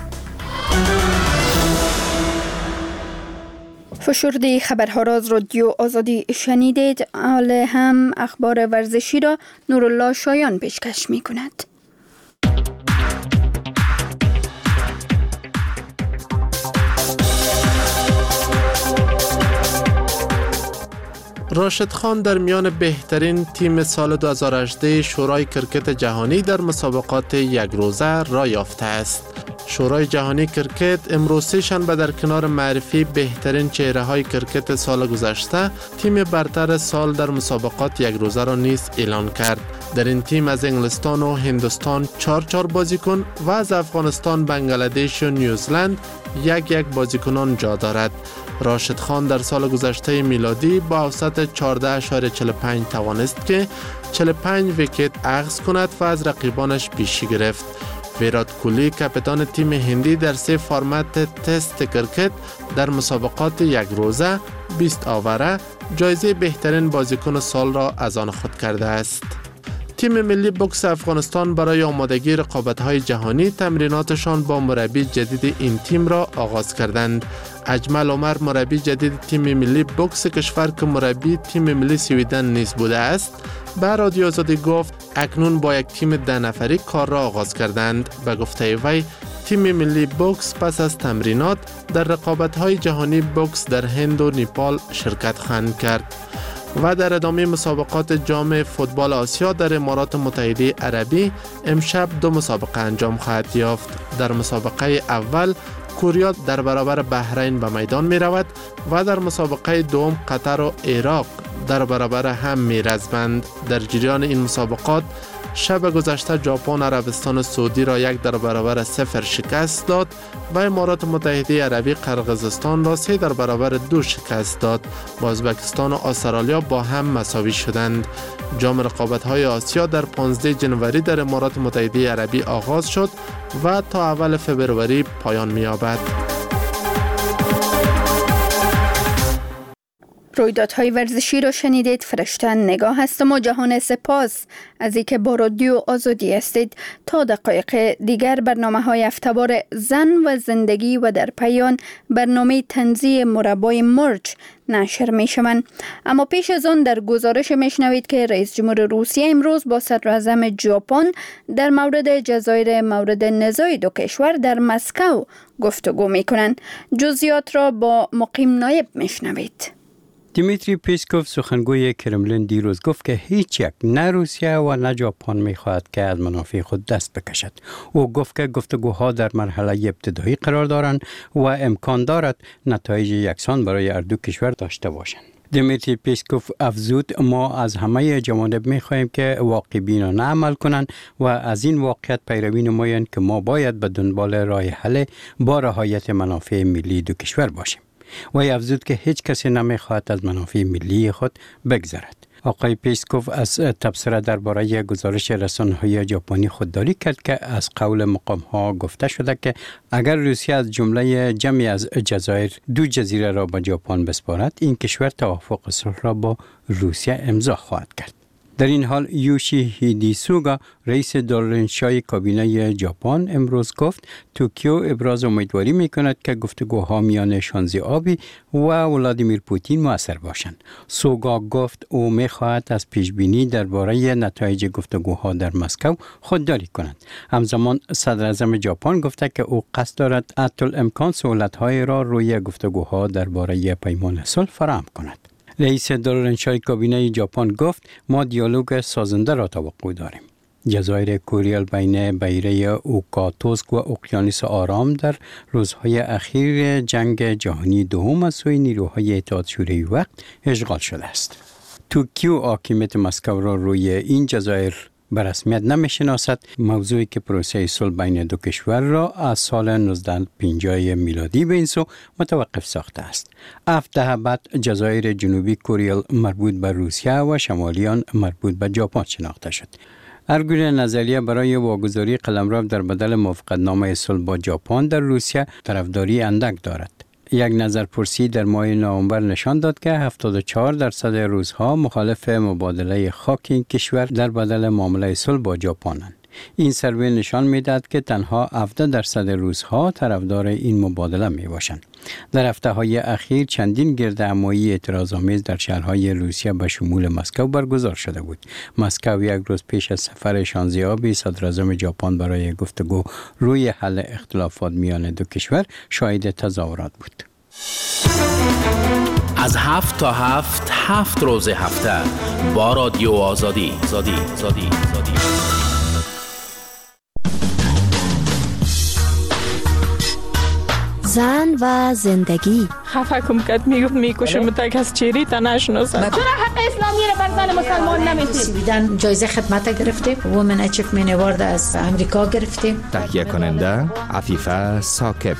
فشرده خبرها را از رادیو آزادی شنیدید. حال هم اخبار ورزشی را نورالله شایان پیشکش می کند. راشد خان در میان بهترین تیم سال دو هزار و هجده شورای کرکت جهانی در مسابقات یک روزه را یافته است. شورای جهانی کرکت امروز سه شنبه در کنار معرفی بهترین چهره های کرکت سال گذشته تیم برتر سال در مسابقات یک روزه را نیز اعلان کرد. در این تیم از انگلستان و هندوستان چهار چهار بازیکن و از افغانستان، بنگلادش و نیوزلند یک یک بازیکنان جا دارد. راشد خان در سال گذشته میلادی با اوسط چهارده اشاره چهل و پنج توانست که چهل و پنج ویکت اخذ کند و از رقیبانش پیشی گرفت. ویرات کوهلی کاپیتان تیم هندی در سه فرمت تست کرکت در مسابقات یک روزه بیست آوره جایزه بهترین بازیکن سال را از آن خود کرده است. تیم ملی بوکس افغانستان برای آمادگی رقابت‌های جهانی تمریناتشان با مربی جدید این تیم را آغاز کردند. اجمل عمر مربی جدید تیم ملی بوکس کشور که مربی تیم ملی سویدن نیز بوده است به رادیو آزادی گفت اکنون با یک تیم ده نفری کار را آغاز کردند. به گفته وی تیم ملی بوکس پس از تمرینات در رقابت‌های جهانی بوکس در هند و نیپال شرکت خواهند کرد. و در ادامه مسابقات جام فوتبال آسیا در امارات متحده عربی امشب دو مسابقه انجام خواهد یافت. در مسابقه اول کوریا در برابر بحرین به میدان می رود و در مسابقه دوم قطر و عراق در برابر هم می رزمند. در جریان این مسابقات شب گذشته ژاپن عربستان سعودی را یک در برابر صفر شکست داد و امارات متحده عربی قرقیزستان را سه در برابر دو شکست داد. با ازبکستان و استرالیا با هم مساوی شدند. جام رقابت‌های آسیا در پانزده ژانویه در امارات متحده عربی آغاز شد و تا اول فوریه پایان می‌یابد. رویدادهای ورزشی را شنیدید. فرشته نگاه هستم و جهان سپاس از اینکه با رادیو آزادی هستید. تا دقایق دیگر برنامه های افتبار زن و زندگی و در پایان برنامه طنزی مربای مرج نشر می شوند. اما پیش از آن در گزارش میشنوید که رئیس جمهور روسیه امروز با صدر اعظم ژاپن در مورد جزایر مورد نزاع دو کشور در مسکو گفتگو می کنند. جزئیات را با مقیم نایب میشنوید. دیمیتری پیسکوف سخنگوی کرملین دیروز گفت که هیچ یک نه روسیه و نه ژاپن می‌خواهد که از منافع خود دست بکشد. او گفت که گفتگوها در مرحله ابتدایی قرار دارند و امکان دارد نتایج یکسان برای هر دو کشور داشته باشند. دیمیتری پیسکوف افزود ما از همه جوانب می‌خواهیم که واقع بینانه عمل کنند و از این واقعیت پیروی نمایند که ما باید به دنبال راه حل با رعایت منافع ملی دو کشور باشیم. و افزود که هیچ کسی نمی‌خواهد از منافع ملی خود بگذرد. آقای پیسکوف از تبصره درباره گزارش رسانه‌های ژاپنی خودداری کرد که از قول مقام‌ها گفته شده که اگر روسیه از جمله جمعی از جزایر دو جزیره را به ژاپن بسپارد، این کشور توافق صلح را با روسیه امضا خواهد کرد. در این حال یوشی هیدی سوگا رئیس دارالانشای کابینه ژاپن امروز گفت توکیو ابراز امیدواری می‌کند که گفتگوها میان شانزی آبی و ولادیمیر پوتین مؤثر باشند. سوگا گفت او می‌خواهد از پیشبینی درباره نتایج گفتگوها در مسکو خودداری کند. همزمان صدر اعظم ژاپن گفته که او قصد دارد حتی الامکان سهولت‌های را روی گفتگوها درباره پیمان صلح فراهم کند. رئیس دارالانشای کابینه ژاپن گفت ما دیالوگ سازنده را توقع داریم. جزایر کوریل بین بحیره اوکاتوسک و اقیانوس آرام در روزهای اخیر جنگ جهانی دوم از سوی نیروهای اتحاد شوروی وقت اشغال شده است. توکیو حاکمیت مسکو را روی این جزایر به رسمیت نمی‌شناسد، موضوعی که پروسه صلح بین دو کشور را از سال نوزده پنجاه میلادی به این سو متوقف ساخته است. هفت دهه بعد جزایر جنوبی کوریل مربوط به روسیه و شمالیان مربوط به ژاپن شناخته شد. هر گونه نظریه برای واگذاری قلمرو در بدل موافقتنامه صلح با ژاپن در روسیه طرفداری اندک دارد. یک نظرپرسی در ماه نوامبر نشان داد که هفتاد و چهار درصد روس‌ها مخالف مبادله خاک این کشور در بدل معامله صلح با ژاپن‌اند. این سروی نشان می‌دهد که تنها هفده درصد روس‌ها طرفدار این مبادله می‌باشند. در هفته‌های اخیر چندین گردهمایی اعتراض‌آمیز در شهرهای روسیه به شمول مسکو برگزار شده بود. مسکو یک روز پیش از سفر شانزی آبی صدراعظم ژاپن برای گفتگو روی حل اختلافات میان دو کشور شاهد تظاهرات بود. از هفت تا هفت هفت روز هفته با رادیو آزادی آزادی آزادی آزادی زن و زندگی. خفه کم کد میگفت میکشم تک از چیری تا نشناسم. چرا حق اسلامی رو بر زن مسلمان نمیتید؟ سویدن جایزه خدمت گرفتیم. وومن اچیومنت اوارد از امریکا گرفتیم. تهیه کننده عفیفه ثاقب.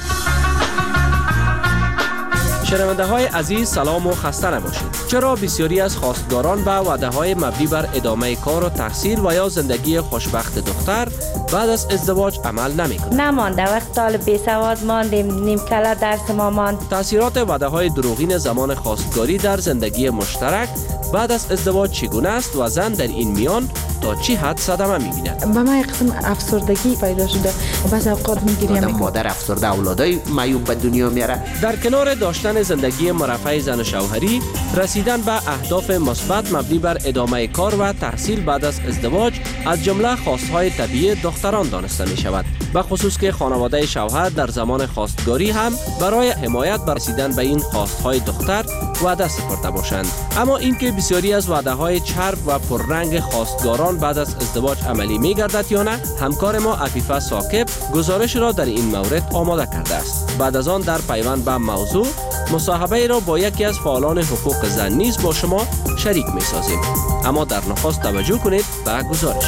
شنونده های عزیز سلام و خسته نباشید. چرا بسیاری از خواستگاران به وعده های مبنی بر ادامه کار و تحصیل و یا زندگی خوشبخت دختر بعد از ازدواج عمل نمی کنند؟ نمانده وقت طالب بی سواد ماندیم، نیم کله درس ما ماند. تاثیرات وعده های دروغین زمان خواستگاری در زندگی مشترک بعد از ازدواج چگونه است و زن در این میان تا چی حد صدمه می‌بیند؟ به من یک قسم افسردگی پیدا شده و بعضی اوقات می‌گیریم. مادر افسرده اولادای معیوب به دنیا میاره. در کنار داشتن زندگی مرفه زن و شوهری، رسیدن به اهداف مثبت مبنی بر ادامه کار و تحصیل بعد از ازدواج از جمله خواست‌های طبیعی دختران دانسته می‌شود. به خصوص که خانواده شوهر در زمان خواستگاری هم برای حمایت بر رسیدن به این خواست‌های دختر وعده سپرده باشند. اما اینکه بسیاری از وعده‌های چرب و پررنگ خواستگاران بعد از ازدواج عملی می‌گردد یا نه، همکار ما عفیفه ثاقب گزارش را در این مورد آماده کرده است. بعد از آن در پیوند به موضوع مصاحبه را با یکی از فعالان حقوق زن نیز با شما شریک می‌سازیم. اما در نخست توجه کنید به گزارش.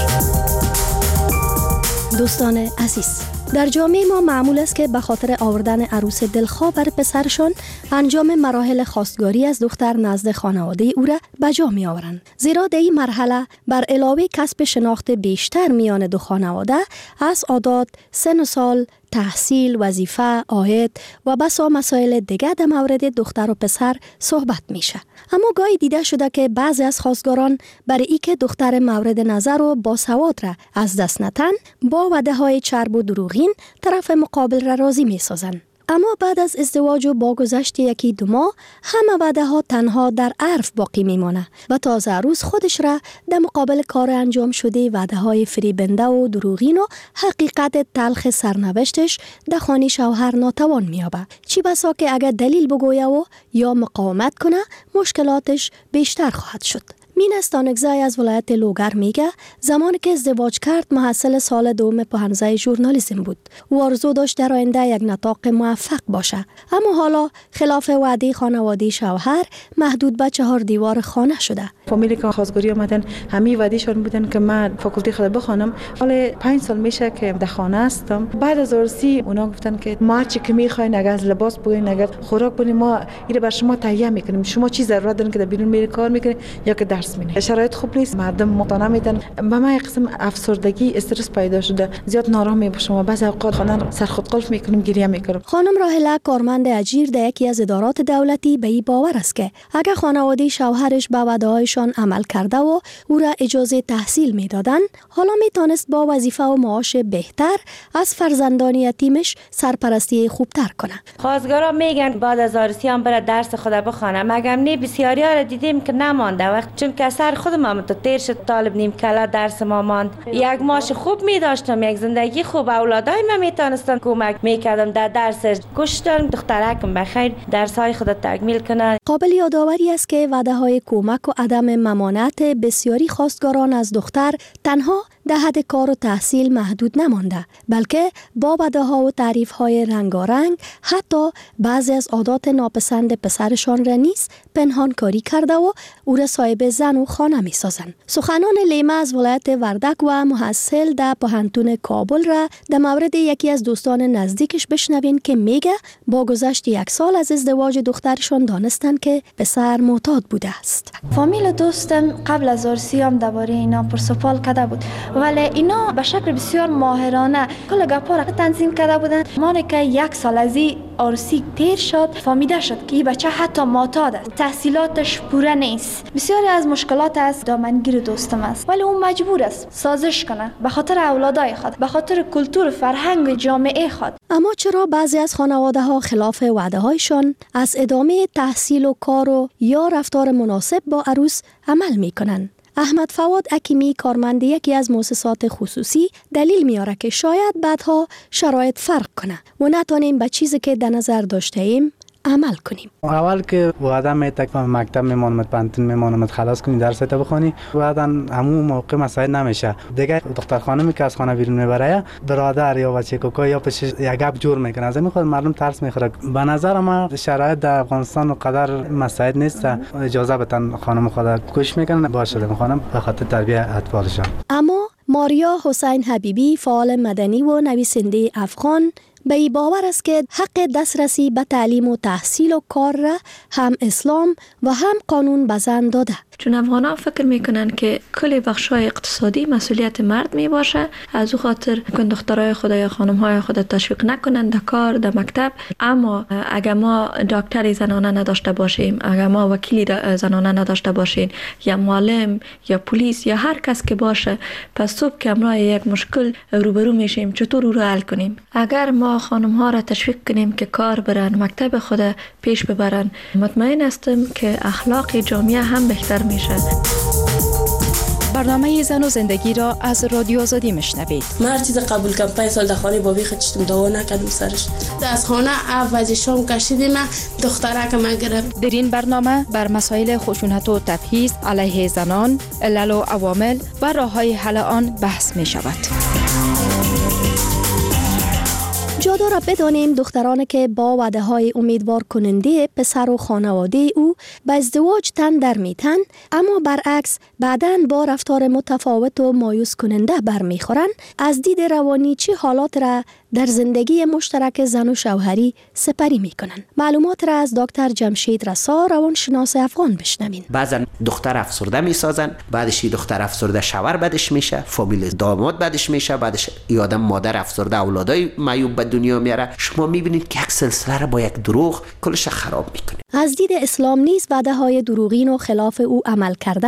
دوستان عزیز، در جامعه ما معمول است که به خاطر آوردن عروس دلخواه بر پسرشان انجام مراحل خواستگاری از دختر نزد خانواده او را به جا می آورند. زیرا در این مرحله بر علاوه کسب شناخت بیشتر میان دو خانواده از عادات، سن و سال، تحصیل، وظیفه، عاید و بسا مسائل دیگر در مورد دختر و پسر صحبت میشه. اما گاهی دیده شده که بعضی از خواستگاران برای ای که دختر مورد نظر و باسواد را از دست نتن با وعده های چرب و دروغین طرف مقابل را راضی می سازند اما بعد از ازدواج و با گذشت یکی دو ماه همه وعده ها تنها در عرف باقی میمانه و تازه عروس خودش را در مقابل کار انجام شده وعده های فریبنده و دروغین و حقیقت تلخ سرنوشتش در خانه شوهر ناتوان میابه. چی بسا که اگر دلیل بگویه و یا مقاومت کنه مشکلاتش بیشتر خواهد شد. مین استانگزای از ولایت لوگر میگه زمانی که ازدواج کرد محصل سال دوم په حوزه ژورنالیسم بود و آرزو داشت در آینده یک نطاق موفق باشه، اما حالا خلاف وعده خانواده شوهر محدود به چهار دیوار خانه شده. فامیلی که خواستگاری آمدن همه وعدهشون بودن که من فاکولتی خود بخوانم. حالا پنج سال میشه که در خانه هستم. بعد از عروسی اونا گفتن که ما چی که میخواین، اگر از لباس بگین، اگر خوراک بگین، ما اینو بر شما تهیه میکنیم. شما چی ضرورت دارین که در بیرون میری کار میکنین یا که درس میخونین. شرایط خوب نیست، مردم مقتنع میدن. به من یک قسم افسردگی، استرس پیدا شده. زیاد نارام میشم و بعضی اوقات خانه سر خود قلف میکنم، گریه میکنم. خانم راهله کارمند اجیر در یکی از ادارات دولتی به این باور است که اگر خانواده شوهرش به وعده‌هایشان عمل کرده و او را اجازه تحصیل میدادن، حالا میتونست با وظیفه و معاش بهتر از فرزندان یتیمش سرپرستی خوبتر کنه. خواستگارا میگن بعد از عروسی هم بره درس خود بخونه، مگر نه بسیاری ها را دیدیم که نمانده وقت، چون که سر خود ما تو تیر شد، طالب نیم کلا درس ما ماند. یک معاش خوب میداشتم، یک زندگی خوب، اولادای من میتونستم کمک میکردم در درسش. گوشتم دخترکم بخیر درس های خود تکمیل کنه. قابل یادآوری است که وعده های کمک و عدم ممانعت بسیاری خواستگاران از دختر تنها در حد کار و تحصیل محدود نمانده، بلکه با وعده ها و تعریف های رنگارنگ حتی بعضی از عادات ناپسند پسرشان را نیز پنهان کاری کرده و او را صاحب زن و خانه می سازند. سخنان لیما از ولایت وردک و محصل در پوهنتون کابل را در مورد یکی از دوستان نزدیکش بشنوین که میگه با گذشت یک سال از ازدواج دخترشان دانستن که پسر معتاد بوده است. فامیل دوستم قبل از عروسی هم درباره اینا پرسپال کرده بود، ولی اینا به شکل بسیار ماهرانه کل گپا را تنظیم کرده بودن. مانه که یک سال از این عروسی تیر شد فهمیده شد که این بچه حتی معتاد است، تحصیلاتش پوره نیست، بسیاری از مشکلات است. دامنگیر دوستم است ولی اون مجبور است سازش کنه به خاطر اولادای خود، به خاطر کلتور فرهنگ جامعه خود. اما چرا بعضی از خانواده ها خلاف وعده هایشان از ادامه تحصیل و کار و یا رفتار مناسب با عروس عمل میکنن؟ احمد فواد اکیمی کارمند یکی از مؤسسات خصوصی دلیل میاره که شاید بعدها شرایط فرق کنه و نتونیم به چیزی که در نظر داشته ایم عمل کنیم. اول که وعده میتکم مکتب میمونم، پانتون میمونم، خلاص کنی درس تا بخونی، بعدا همون موقع مسائل نمیشه دیگه. دختر خانمی که از خانه بیرون میبره برادر یا بچه کوکا یا پش یک گپ جور میکنه، از میخواد مردم ترس میخوره. به نظر من شرایط در افغانستان قدر مسائل نیست، اجازه بدن خانم خود گوش میکنه باشه میخوام به خاطر تربیت اطفالشان. اما ماریا حسین حبیبی فعال مدنی و نویسنده افغان به این باور است که حق دسترسی به تعلیم و تحصیل و کار را هم اسلام و هم قانون به زن داده. چون افغانان فکر میکنن که کل بخشای اقتصادی مسئولیت مرد می باشه، از او خاطر کن دخترای خود یا خانمهای خود تشویق نکنن در کار در مکتب. اما اگر ما دکتری زنانه نداشته باشیم، اگر ما وکیلی زنانه نداشته باشیم یا معلم یا پلیس یا هر کس که باشه، پس صبح که امروز یک مشکل روبرو میشیم چطور او رو حل کنیم؟ اگر ما خانمها را تشویق کنیم که کار برن، مکتب خود پیش ببرن، مطمئن هستم که اخلاق جامعه هم بهتر میشه. برنامه زن و زندگی را از رادیو آزادی میشنوید. من هر چیز قبول کردم، پنج سال در خانه بابی خودم دعوا نکردم سرش. از خانه اول شام کشیدیم، دخترکم گرفت. در این برنامه بر مسائل خشونت و تبعیض علیه زنان، علل و عوامل و راههای حل آن بحث می شود. جا داره بدانیم دخترانی که با وعده های امیدوار کننده پسر و خانواده او به ازدواج تن در میتن، اما برعکس بعداً با رفتار متفاوت و مایوس کننده برمیخورن، از دید روانی چه حالات را در زندگی مشترک زن و شوهری سپری میکنن. معلومات را از دکتر جمشید رسا روانشناس افغان بشنوین. بعضا دختر افسرده میسازن، بعدش دختر افسرده شوهر بدش میشه، فامیل داماد بدش میشه، بعدش یادم مادر افسرده اولادای معیوب به دنیا میاره. شما میبینید که یک سلسله را با یک دروغ کلش خراب میکنه. از دید اسلام نیز وعده های دروغین و خلاف او عمل کردن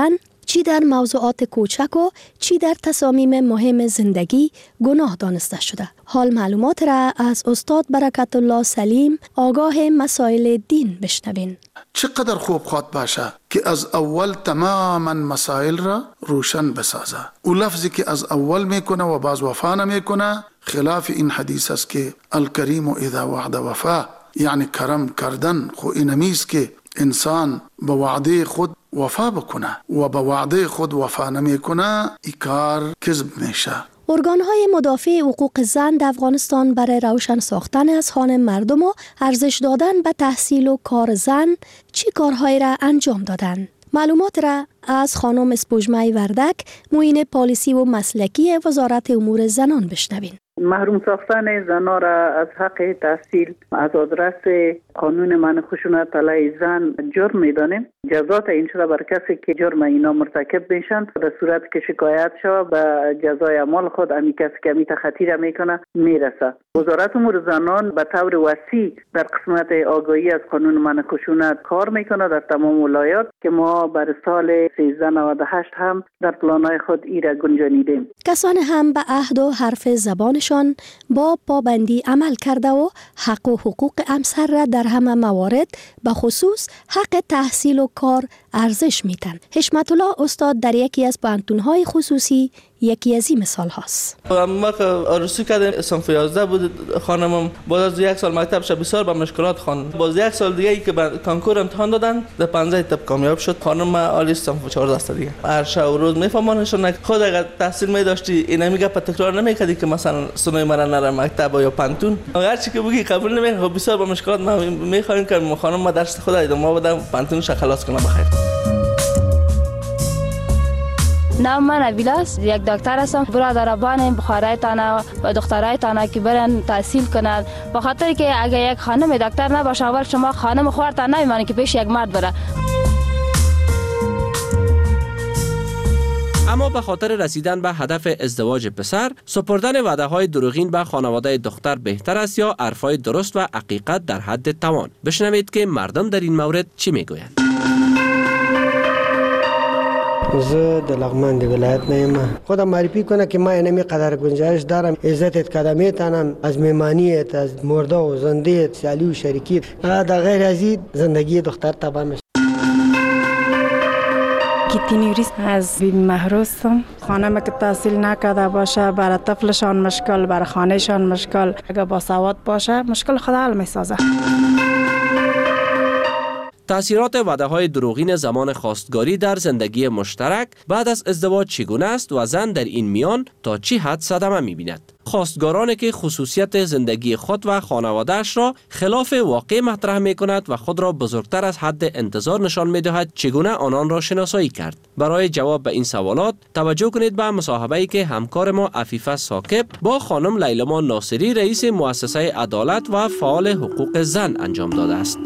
چی در موضوعات کوچک و چی در تصامیم مهم زندگی گناه دانسته شده. حال معلومات را از استاد برکت الله سلیم آگاه مسائل دین بشنوین. چقدر خوب خواد باشه که از اول تماما مسائل را روشن بسازه. او لفظی که از اول میکنه و باز وفا نمیکنه خلاف این حدیث است که الکریم اذا وعد وفا، یعنی کرم کردن خو اینمیست که انسان به وعده خود وفا بکنه و به وعده خود وفا نمیکنه، این کار کذب میشه. ارگان‌های مدافع حقوق زن در افغانستان برای روشن ساختن اذهان مردم و ارزش دادن به تحصیل و کار زن چی کارهایی را انجام دادند؟ معلومات را از خانم اسپوجمه وردک، معین پالیسی و مسلکی وزارت امور زنان بشنوین. محروم ساختن زنان را از حق تحصیل از آدرس قانون منع خشونت علیه زن جرم میدانیم. جزات این شده بر کسی که جرم اینا مرتکب میشن در صورت که شکایت شود به جزای اعمال خود امی کسی که امی تخطی را میکنه میرسه. وزارت امور زنان به طور وسیع در قسمت آگاهی از قانون منع خشونت کار میکنه در تمام ولایات که ما بر سال سیزده نود و هشت هم در پلانهای خود ای را گنجانیدیم. کسان هم به عهد و حرف زبانشان با پابندی عمل کرده و حق و حقوق همسر را در همه موارد به خصوص حق تحصیل و کار ارزش میتن. حشمت الله استاد در یکی از پانتون‌های خصوصی یکی از این مثال هاست. ما که عروسی کردیم صنف یازده بود، خانمم بعد از یک سال مکتبش بسیار با مشکلات خواند. باز یک سال دیگه ای که کانکور امتحان دادن در پانزده تپ کامیاب شد. خانم عالی صنف چهارده است دیگه. هر شب و روز میفهمونشون خود اگر تحصیل می داشتی اینا میگه په تکرار نمیکردی که مثلا سنوی مرا نره مکتب یا پانتون. هر چی که بگی قبول نمیکنه. بسیار با مشکلات ما میخوایم که خانم ما درس خود ادامه بدم پانتونش خلاص کنه بخیر. نام من ابیلاس، یک دکتر هستم. برادران بخارایتان و دخترایتان که برن تحصیل کنند، به خاطر که اگر یک خانم دکتر نباشه اول شما خانم خورتان نمیمونه که پیش یک مرد بره. اما به خاطر رسیدن به هدف ازدواج پسر، سپردن وعده های دروغین به خانواده دختر بهتر است یا حرفای درست و حقیقت در حد توان؟ بشنوید که مردم در این مورد چی میگویند. زه د لغمان د ولایت نه یم. خودم معرفی کنه که ما اینمی قدر گنجایش دارم. عزتت قدمی تانم، از میمانیت، از مرده و زنده، سیالی و شریکیت. در غیر از این زندگی دختر تباه میشه. کیتینیوریس از بیم محروسم. خانم که تحصیل نکرده باشه برای طفلشان مشکل، برای خانهشان مشکل. اگر با سواد باشه مشکل خود حل میسازه. تأثیرات وعده‌های دروغین زمان خواستگاری در زندگی مشترک بعد از ازدواج چگونه است و زن در این میان تا چی حد صدمه می‌بیند؟ خواستگارانی که خصوصیت زندگی خود و خانواده‌اش را خلاف واقع مطرح می‌کند و خود را بزرگتر از حد انتظار نشان می‌دهد، چگونه آنان را شناسایی کرد؟ برای جواب به این سوالات توجه کنید به مصاحبه‌ای که همکار ما عفیفه ساکب با خانم لیلما ناصری رئیس مؤسسه عدالت و فعال حقوق زن انجام داده است.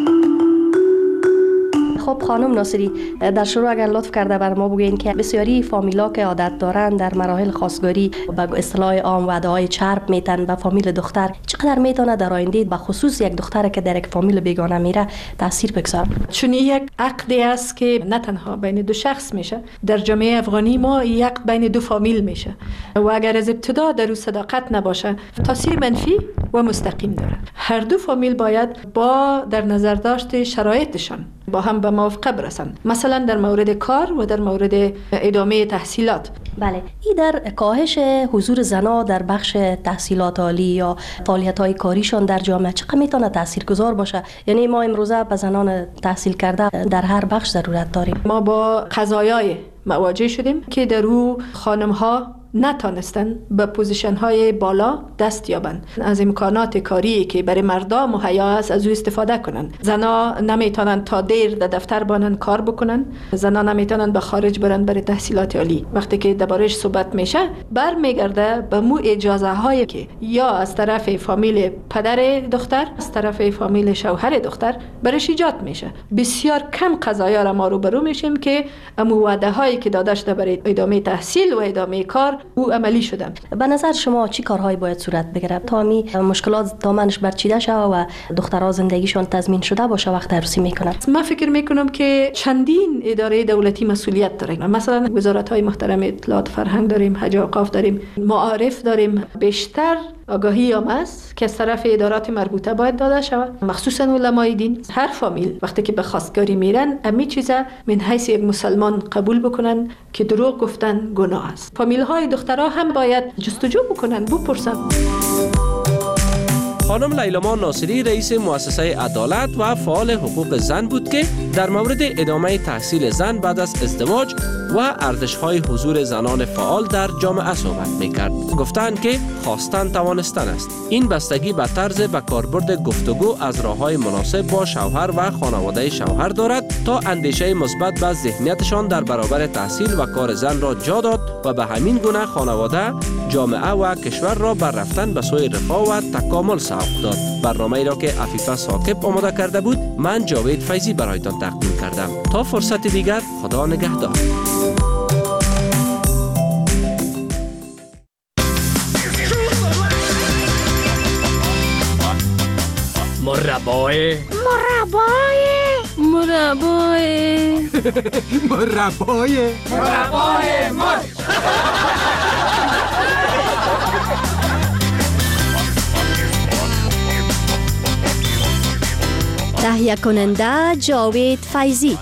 خب خانم ناصری، در شروع اگر لطف کرده بر ما بگوین که بسیاری فامیلا که عادت دارن در مراحل خواستگاری به اصطلاح عام وعده‌های چرب میتن به فامیل دختر، چقدر میتونه در آینده به خصوص یک دختر که در یک فامیل بیگانه میره تاثیر بگذاره؟ چون یک عقدی است که نه تنها بین دو شخص میشه، در جامعه افغانی ما یک عقد بین دو فامیل میشه و اگر از ابتدا در او صداقت نباشه تاثیر منفی و مستقیم داره. هر دو فامیل باید با در نظر داشت شرایطشان با هم به موافقه برسند، مثلا در مورد کار و در مورد ادامه تحصیلات. بله، این در کاهش حضور زنان در بخش تحصیلات عالی یا فعالیت‌های کاریشان در جامعه چقدر میتونه تاثیرگذار باشه؟ یعنی ما امروزه به زنان تحصیل کرده در هر بخش ضرورت داریم. ما با قضایای مواجه شدیم که در او خانم‌ها نتانستن به پوزیشن های بالا دست یابند، از امکانات کاری که برای مردم مهیا است از او استفاده کنند. زنا نمیتونن تا دیر در دفتر بانن کار بکنن، زنا نمیتونن به خارج برن برای تحصیلات عالی. وقتی که دربارش صحبت میشه برمیگرده به مو اجازه هایی که یا از طرف فامیل پدر دختر، از طرف فامیل شوهر دختر برش ایجاد میشه. بسیار کم قضایا را ما روبرو میشیم که امو وعده هایی که داده شده برای ادامه تحصیل و ادامه کار او عملی شدن. به نظر شما چی کارهایی باید صورت بگیره تا می مشکلات دامنش برچیده شود و دخترها زندگیشون تضمین شده باشه وقت عروسی میکنن؟ من فکر میکنم که چندین اداره دولتی مسئولیت داره. مثلا وزارت های محترم اطلاعات فرهنگ داریم، حج و اوقاف داریم، معارف داریم. بیشتر آگاهی هم است که از طرف ادارات مربوطه باید داده شود، مخصوصا علمای دین. هر فامیل وقتی که به خواستگاری میرن امی چیزا من حیث یک مسلمان قبول بکنن که دروغ گفتن گناه است. فامیل های دخترها هم باید جستجو بکنن، بپرسن. خانم لیلاما ناصری رئیس مؤسسه عدالت و فعال حقوق زن بود که در مورد ادامه تحصیل زن بعد از ازدواج و ارزش‌های حضور زنان فعال در جامعه صحبت می‌کرد. گفتند که خواستن توانستن است. این بستگی به طرز به کاربرد گفتگو از راه‌های مناسب با شوهر و خانواده شوهر دارد تا اندیشه مثبت به ذهنیتشان در برابر تحصیل و کار زن را جا داد و به همین گونه خانواده، جامعه و کشور را بر رفتن به سوی رفاه و تکامل سوق داد. برنامه‌ای را که عفیفه ثاقب آماده کرده بود، من جاوید فیضی برایتان تقدیم کردم. تا فرصت دیگر، خدا نگهدار. مربای مربای مربای مربای مربای مرچ. تهیه کننده جاوید فیضی.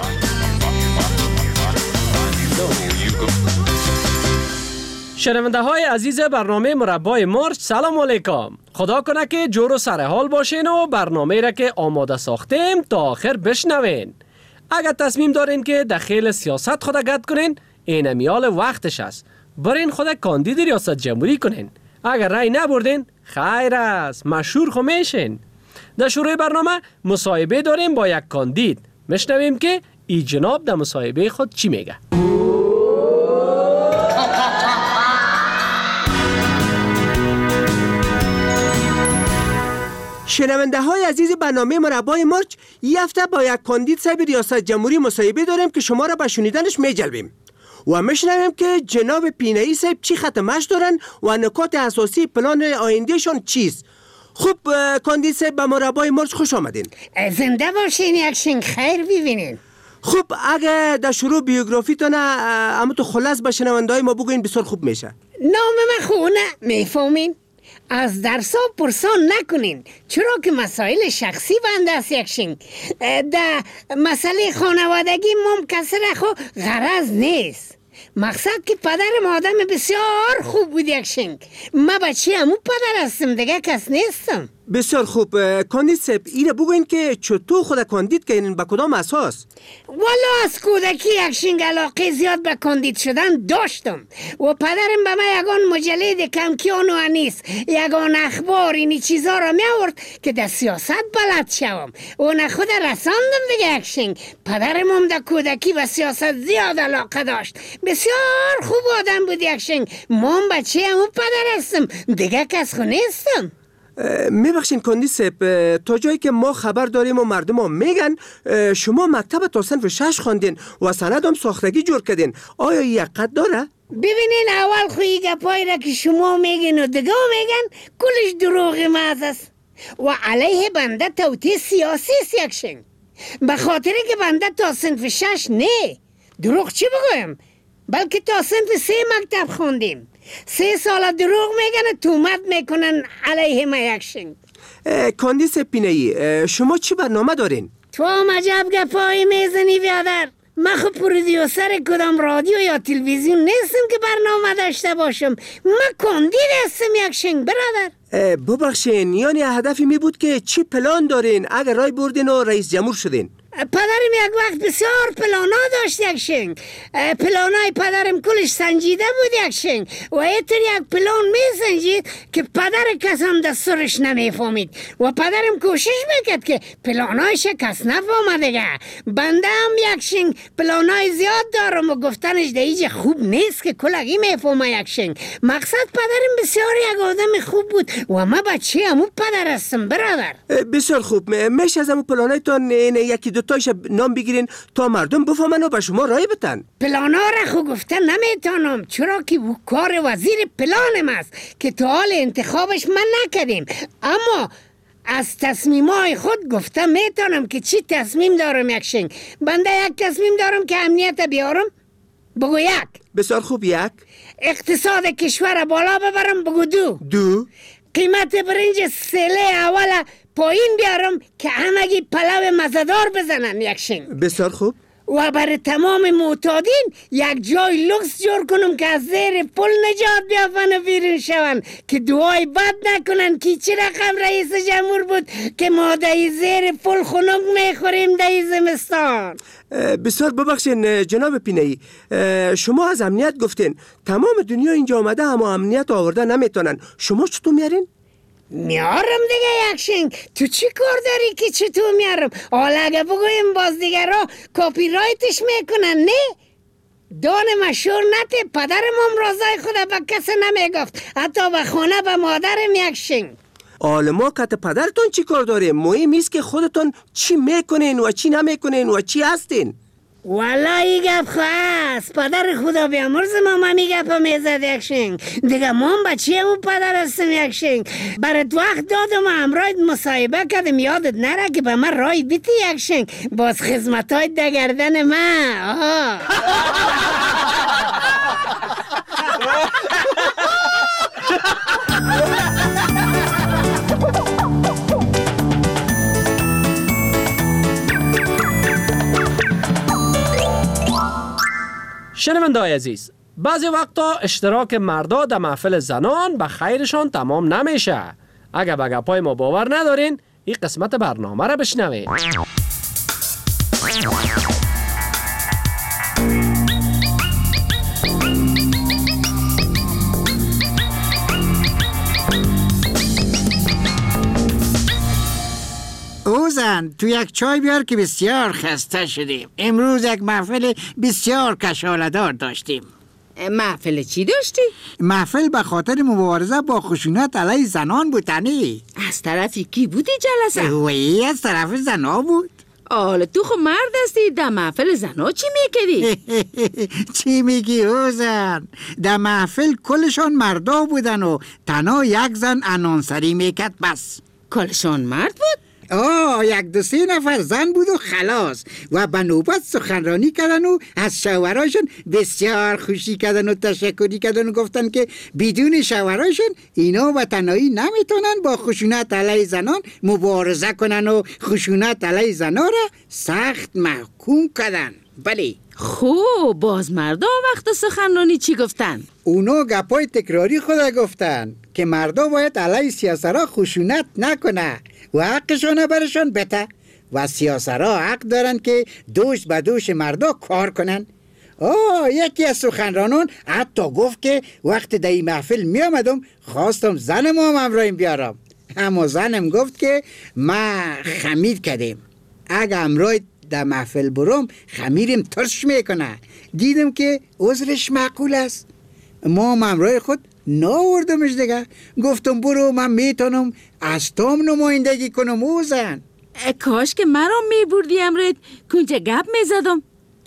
شنونده های عزیز برنامه مربای مرچ، سلام علیکم. خدا کنه که جور و سرحال باشین و برنامه را که آماده ساختیم تا آخر بشنوین. اگر تصمیم دارین که داخل سیاست خود گد کنین، این میال وقتش است. برین خود کاندید ریاست جمهوری کنین. اگر رای نبردین، خیر است، مشهور خو میشین. در شروع برنامه مصاحبه داریم با یک کاندید. میشنویم که ای جناب در مصاحبه خود چی میگه. شنونده های عزیز برنامه مربای مرچ، یک هفته با یک کاندید صاحب ریاست جمهوری مصاحبه داریم که شما را به شنیدنش میجلبیم و میشنویم که جناب پینایی صاحب چی ختمش دارن و نکات اساسی پلان آیندهشان چیست. خوب کاندید صاحب به مربای مرچ خوش آمدین. زنده باشین، یکشین خیر ببینین. خوب اگه در شروع بیوگرافیتون اما تو خلاص به شنونده های ما بگوین بسیار خوب میشه. نام من خونه میفهمین؟ از درسا پرسان نکنین، چرا که مسائل شخصی بنده است. یکشین در مسئله خانوادگی مم کسی را خو غرض نیست. مقصد که پدرم آدم بسیار خوب بود. یکشین من بچه همون پدر هستم، دیگه کس نیستم. بسیار خوب. کاندید صاحب ایره بگوین که چطور خود کاندید کردین، به کدام اساس؟ والا از کودکی یکشین علاقه زیاد به کاندید شدن داشتم و پدرم به من یگان مجله کمکیان و انیس، یگان اخبار اینی چیزا را می آورد که در سیاست بلد شوم و نه خود رساندم دیگه. یکشین پدرم هم در کودکی به سیاست زیاد علاقه داشت، بسیار خوب آدم بود. یکشین من بچه همون پدر هستم، دیگه کس خو نیستم. میبخشین کاندید صاحب، تا جایی که ما خبر داریم و مردم هم میگن شما مکتب تا صنف شش خواندین و سند هم ساختگی جور کردین. آیا یک قد داره؟ ببینین اول خویی گپایی را که شما میگین و دیگه میگن کلش دروغ محض است و علیه بنده توطئه سیاسی است. یکشین به خاطر که بنده تا صنف شش نه، دروغ چی بگویم، بلکه تا صنف سه مکتب خوندیم. سه سال دروغ میگن، تومت میکنن علیه ما. یکشین کاندید پینایی، شما چی برنامه دارین؟ تو هم عجب گپایی میزنی بیادر. من خب پرودیوسر کدام رادیو یا تلویزیون نیستم که برنامه داشته باشم. من کاندید هستم. یکشین برادر. ببخشین، یعنی هدفی می بود که چی پلان دارین اگر رای بردین و رئیس جمهور شدین؟ پدرم یک وقت بسیار پلانا داشت. یکشین پلانای پدرم کلش سنجیده بود. یکشین و ایتر یک پلان می سنجید که پدر کس هم دستورش نمیفهمید و پدرم کوشش میکرد که پلانایش کس نفهمه. بنده هم یکشین پلانای زیاد دارم و گفتنش دیگه خوب نیست که کلگی میفهمه. یکشین مقصد پدرم بسیار یک آدم خوب بود و من بچه همون پدر هستم برادر. بسیار خوب. میشه از همون پلانایتان یکی دو ستایش نام بگیرین تا مردم بفهمن و به شما رای بتن. پلانا را خو گفته نمیتونم، چرا که او کار وزیر پلانم است که تا حال انتخابش من نکردیم، اما از تصمیمای خود گفته میتونم که چی تصمیم دارم. یکشن بنده یک تصمیم دارم که امنیت بیارم، بگو یک. بسیار خوب. یک. اقتصاد کشور بالا ببرم، بگو دو. دو. قیمت برنج سله اول پایین بیارم که همگی پلو مزدار بزنن. یکشن بسیار خوب. و برای تمام معتادین یک جای لوکس جور کنم که از زیر پل نجات بیافن و بیرون شون، که دعای بد نکنن که چه رقم رئیس جمهور بود که ما دهی زیر پل خنک میخوریم دهی زمستان. بسیار ببخشین جناب پینایی، شما از امنیت گفتین، تمام دنیا اینجا آمده اما امنیت آورده نمیتونن، شما چطور میارین؟ میارم دیگه. یکشن تو چی کار داری که چطور میارم؟ حالا اگه بگویم باز دیگه را کاپی رایتش میکنن. نه، دان مشهور نته، پدرم هم رازای خود به کسی نمیگفت، حتی به خانه به مادرم. یکشن حالا ما کت پدرتون چی کار داره؟ مهم ایست که خودتون چی میکنین و چی نمیکنین و چی هستین. والا ای گپ خواست پدر خدا بیامرز ما من ای گپ میزد. یکشن دیگه ما هم بچه همون پدر هستم. یکشن برات وقت دادم و همراهت مصاحبه کردم، یادت نره که به من رای بیتی. یکشن باز خدمت های دگردن من. شنونده‌های عزیز، بعضی وقتا اشتراک مردا در محفل زنان به خیرشان تمام نمیشه. اگه به گپای ما باور ندارین، این قسمت برنامه را بشنوید. اوزن تو یک چای بیار که بسیار خسته شدیم. امروز یک محفل بسیار کشاله‌دار داشتیم. محفل چی داشتی؟ محفل به خاطر مبارزه با خشونت علیه زنان بودنی. از طرفی کی بودی جلسه؟ وی از طرف زنا بود. آله تو خو مرد هستی، در محفل زنا چی میکردی؟ چی میگی اوزن؟ در محفل کلشان مردا بودن و تنها یک زن انانسری میکرد بس. کلشان مرد بود؟ آه یک دو سه نفر زن بود و خلاص، و به نوبت سخنرانی کردن و از شوهراشون بسیار خوشی کردن و تشکری کردن و گفتن که بدون شوهراشون اینا و تنهایی نمیتونن با خشونت علیه زنان مبارزه کنن و خشونت علیه زنان را سخت محکوم کردن. بله. خوب باز مردا وقت سخنرانی چی گفتن؟ اونا گپای تکراری خدا گفتن که مردا باید علیه سیاسرها خشونت نکنه و حقشون برشون بده و سیاسرها حق دارن که دوش به دوش مردا کار کنن. آه یکی از سخنرانان حتی گفت که وقت در این محفل می آمدم خواستم زنم هم همراهیم بیارم، اما زنم گفت که ما خمیر کردیم، اگه همراه در محفل برم خمیرم ترش میکنه. دیدم که عذرش معقول است، ما هم همراه خود ناوردمش دیگه. گفتم برو من میتونم از تام نمایندگی کنم. اوزن کاش که مرا میبردی امرت کنجا گپ میزدم.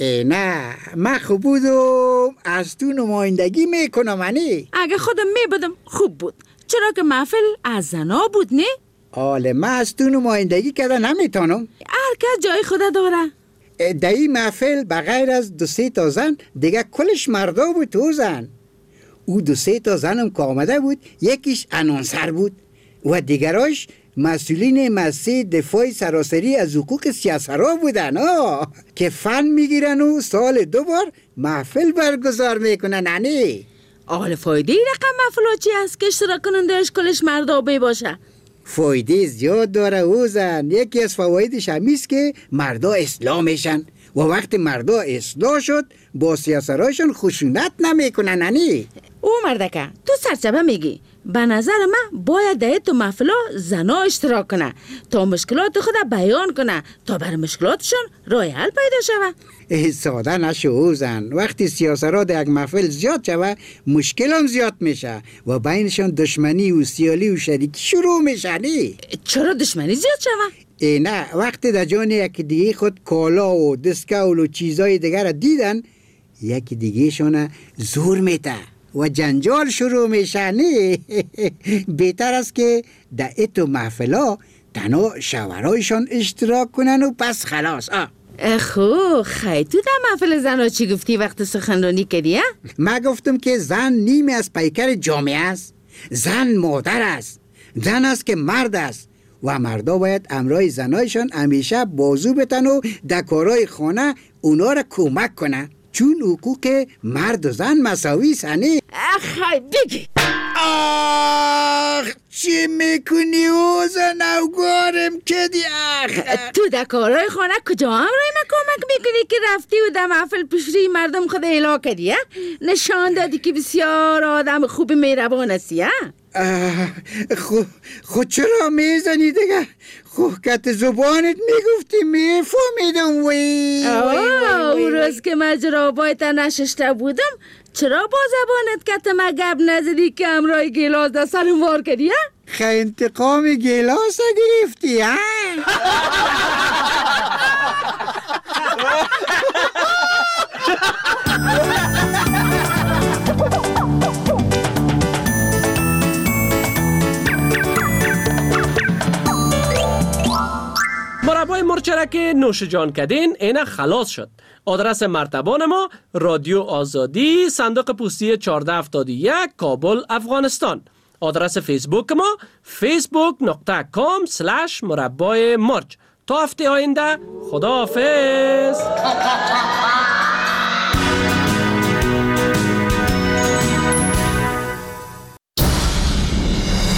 نه من خوب بودم از تو نمایندگی میکنم. انی اگه خودم میبودم خوب بود، چرا که محفل از زنا بود. نه آله من از تو نمایندگی کده نمیتونم. هر کس جای خدا داره. در این محفل بغیر از دو سه تا زن دیگه کلش مردا بود. تو زن او دو سه تا زنم که آمده بود، یکیش انانسر بود و دیگراش مسئولین مسیح دفاع سراسری از حقوق سیاسرها بودن آه. که فن میگیرن و سال دو بار محفل برگزار میکنن. انی آل فایده رقم محفل چی هست که اشتراک کنندهش کلش مردا بی باشه؟ فایده زیاد داره اوزن. یکی از فوایدش همیست که مردا اصلاح میشن و وقتی مردا اصلاح شد با سیاسرهاشون خشونت نمیکنن. انی او مردکه تو سرچبه میگی. به نظر من باید در تو محفلا زنا اشتراک کنه تا مشکلات خود بیان کنه تا بر مشکلاتشون راه حل پیدا شوه. ساده نشو اوزن. وقتی سیاسرها در یک محفل زیاد شوه مشکل هم زیاد میشه و بینشان دشمنی و سیالی و شریکی شروع میشه. نی چرا دشمنی زیاد شوه؟ ای نه وقتی در جان یکی دیگه خود کالا و دسکول و چیزای دیگر را دیدن یکی دیگه شونه زور میته و جنجال شروع میشه. نه بهتر است که در ایتو محفلا تنها شوهرایشان اشتراک کنن و پس خلاص. آه خو خی تو در محفل زنها چی گفتی وقت سخنرانی کردی؟ من گفتم که زن نیمی از پیکر جامعه است. زن مادر است، زن است که مرد است و مردا باید امرای زنایشان همیشه بازو بتن و در کارهای خانه اونا را کمک کنه، چون حقوق مرد و زن مساوی سنی. خی بگی آخ چی میکنی اوزا نوگارم کدی؟ آخ تو در کارهای خانه کجا امرای من کمک میکنی که رفتی و در محفل پیشری مردم خود اعلا کردی؟ نشان دادی که بسیار آدم خوب مهربان هستی. خو خود چرا میزنی دیگه؟ خو کت زبانت میگفتی میفهمیدم. وی اون روز که مجرابای تا نششته بودم چرا با زبانت کت مگب نزدی که امرای گیلاس در سرم وار کردی؟ خی انتقام گیلاس گرفتی ها؟ مربای مرچ که نوش جان کردین اینه خلاص شد. آدرس مرتبان ما رادیو آزادی، صندوق پستی چهارده هفتاد و یک، کابل، افغانستان. آدرس فیسبوک ما فیسبوک دات کام اسلش مربای مرچ. تا هفته آینده خداحافظ.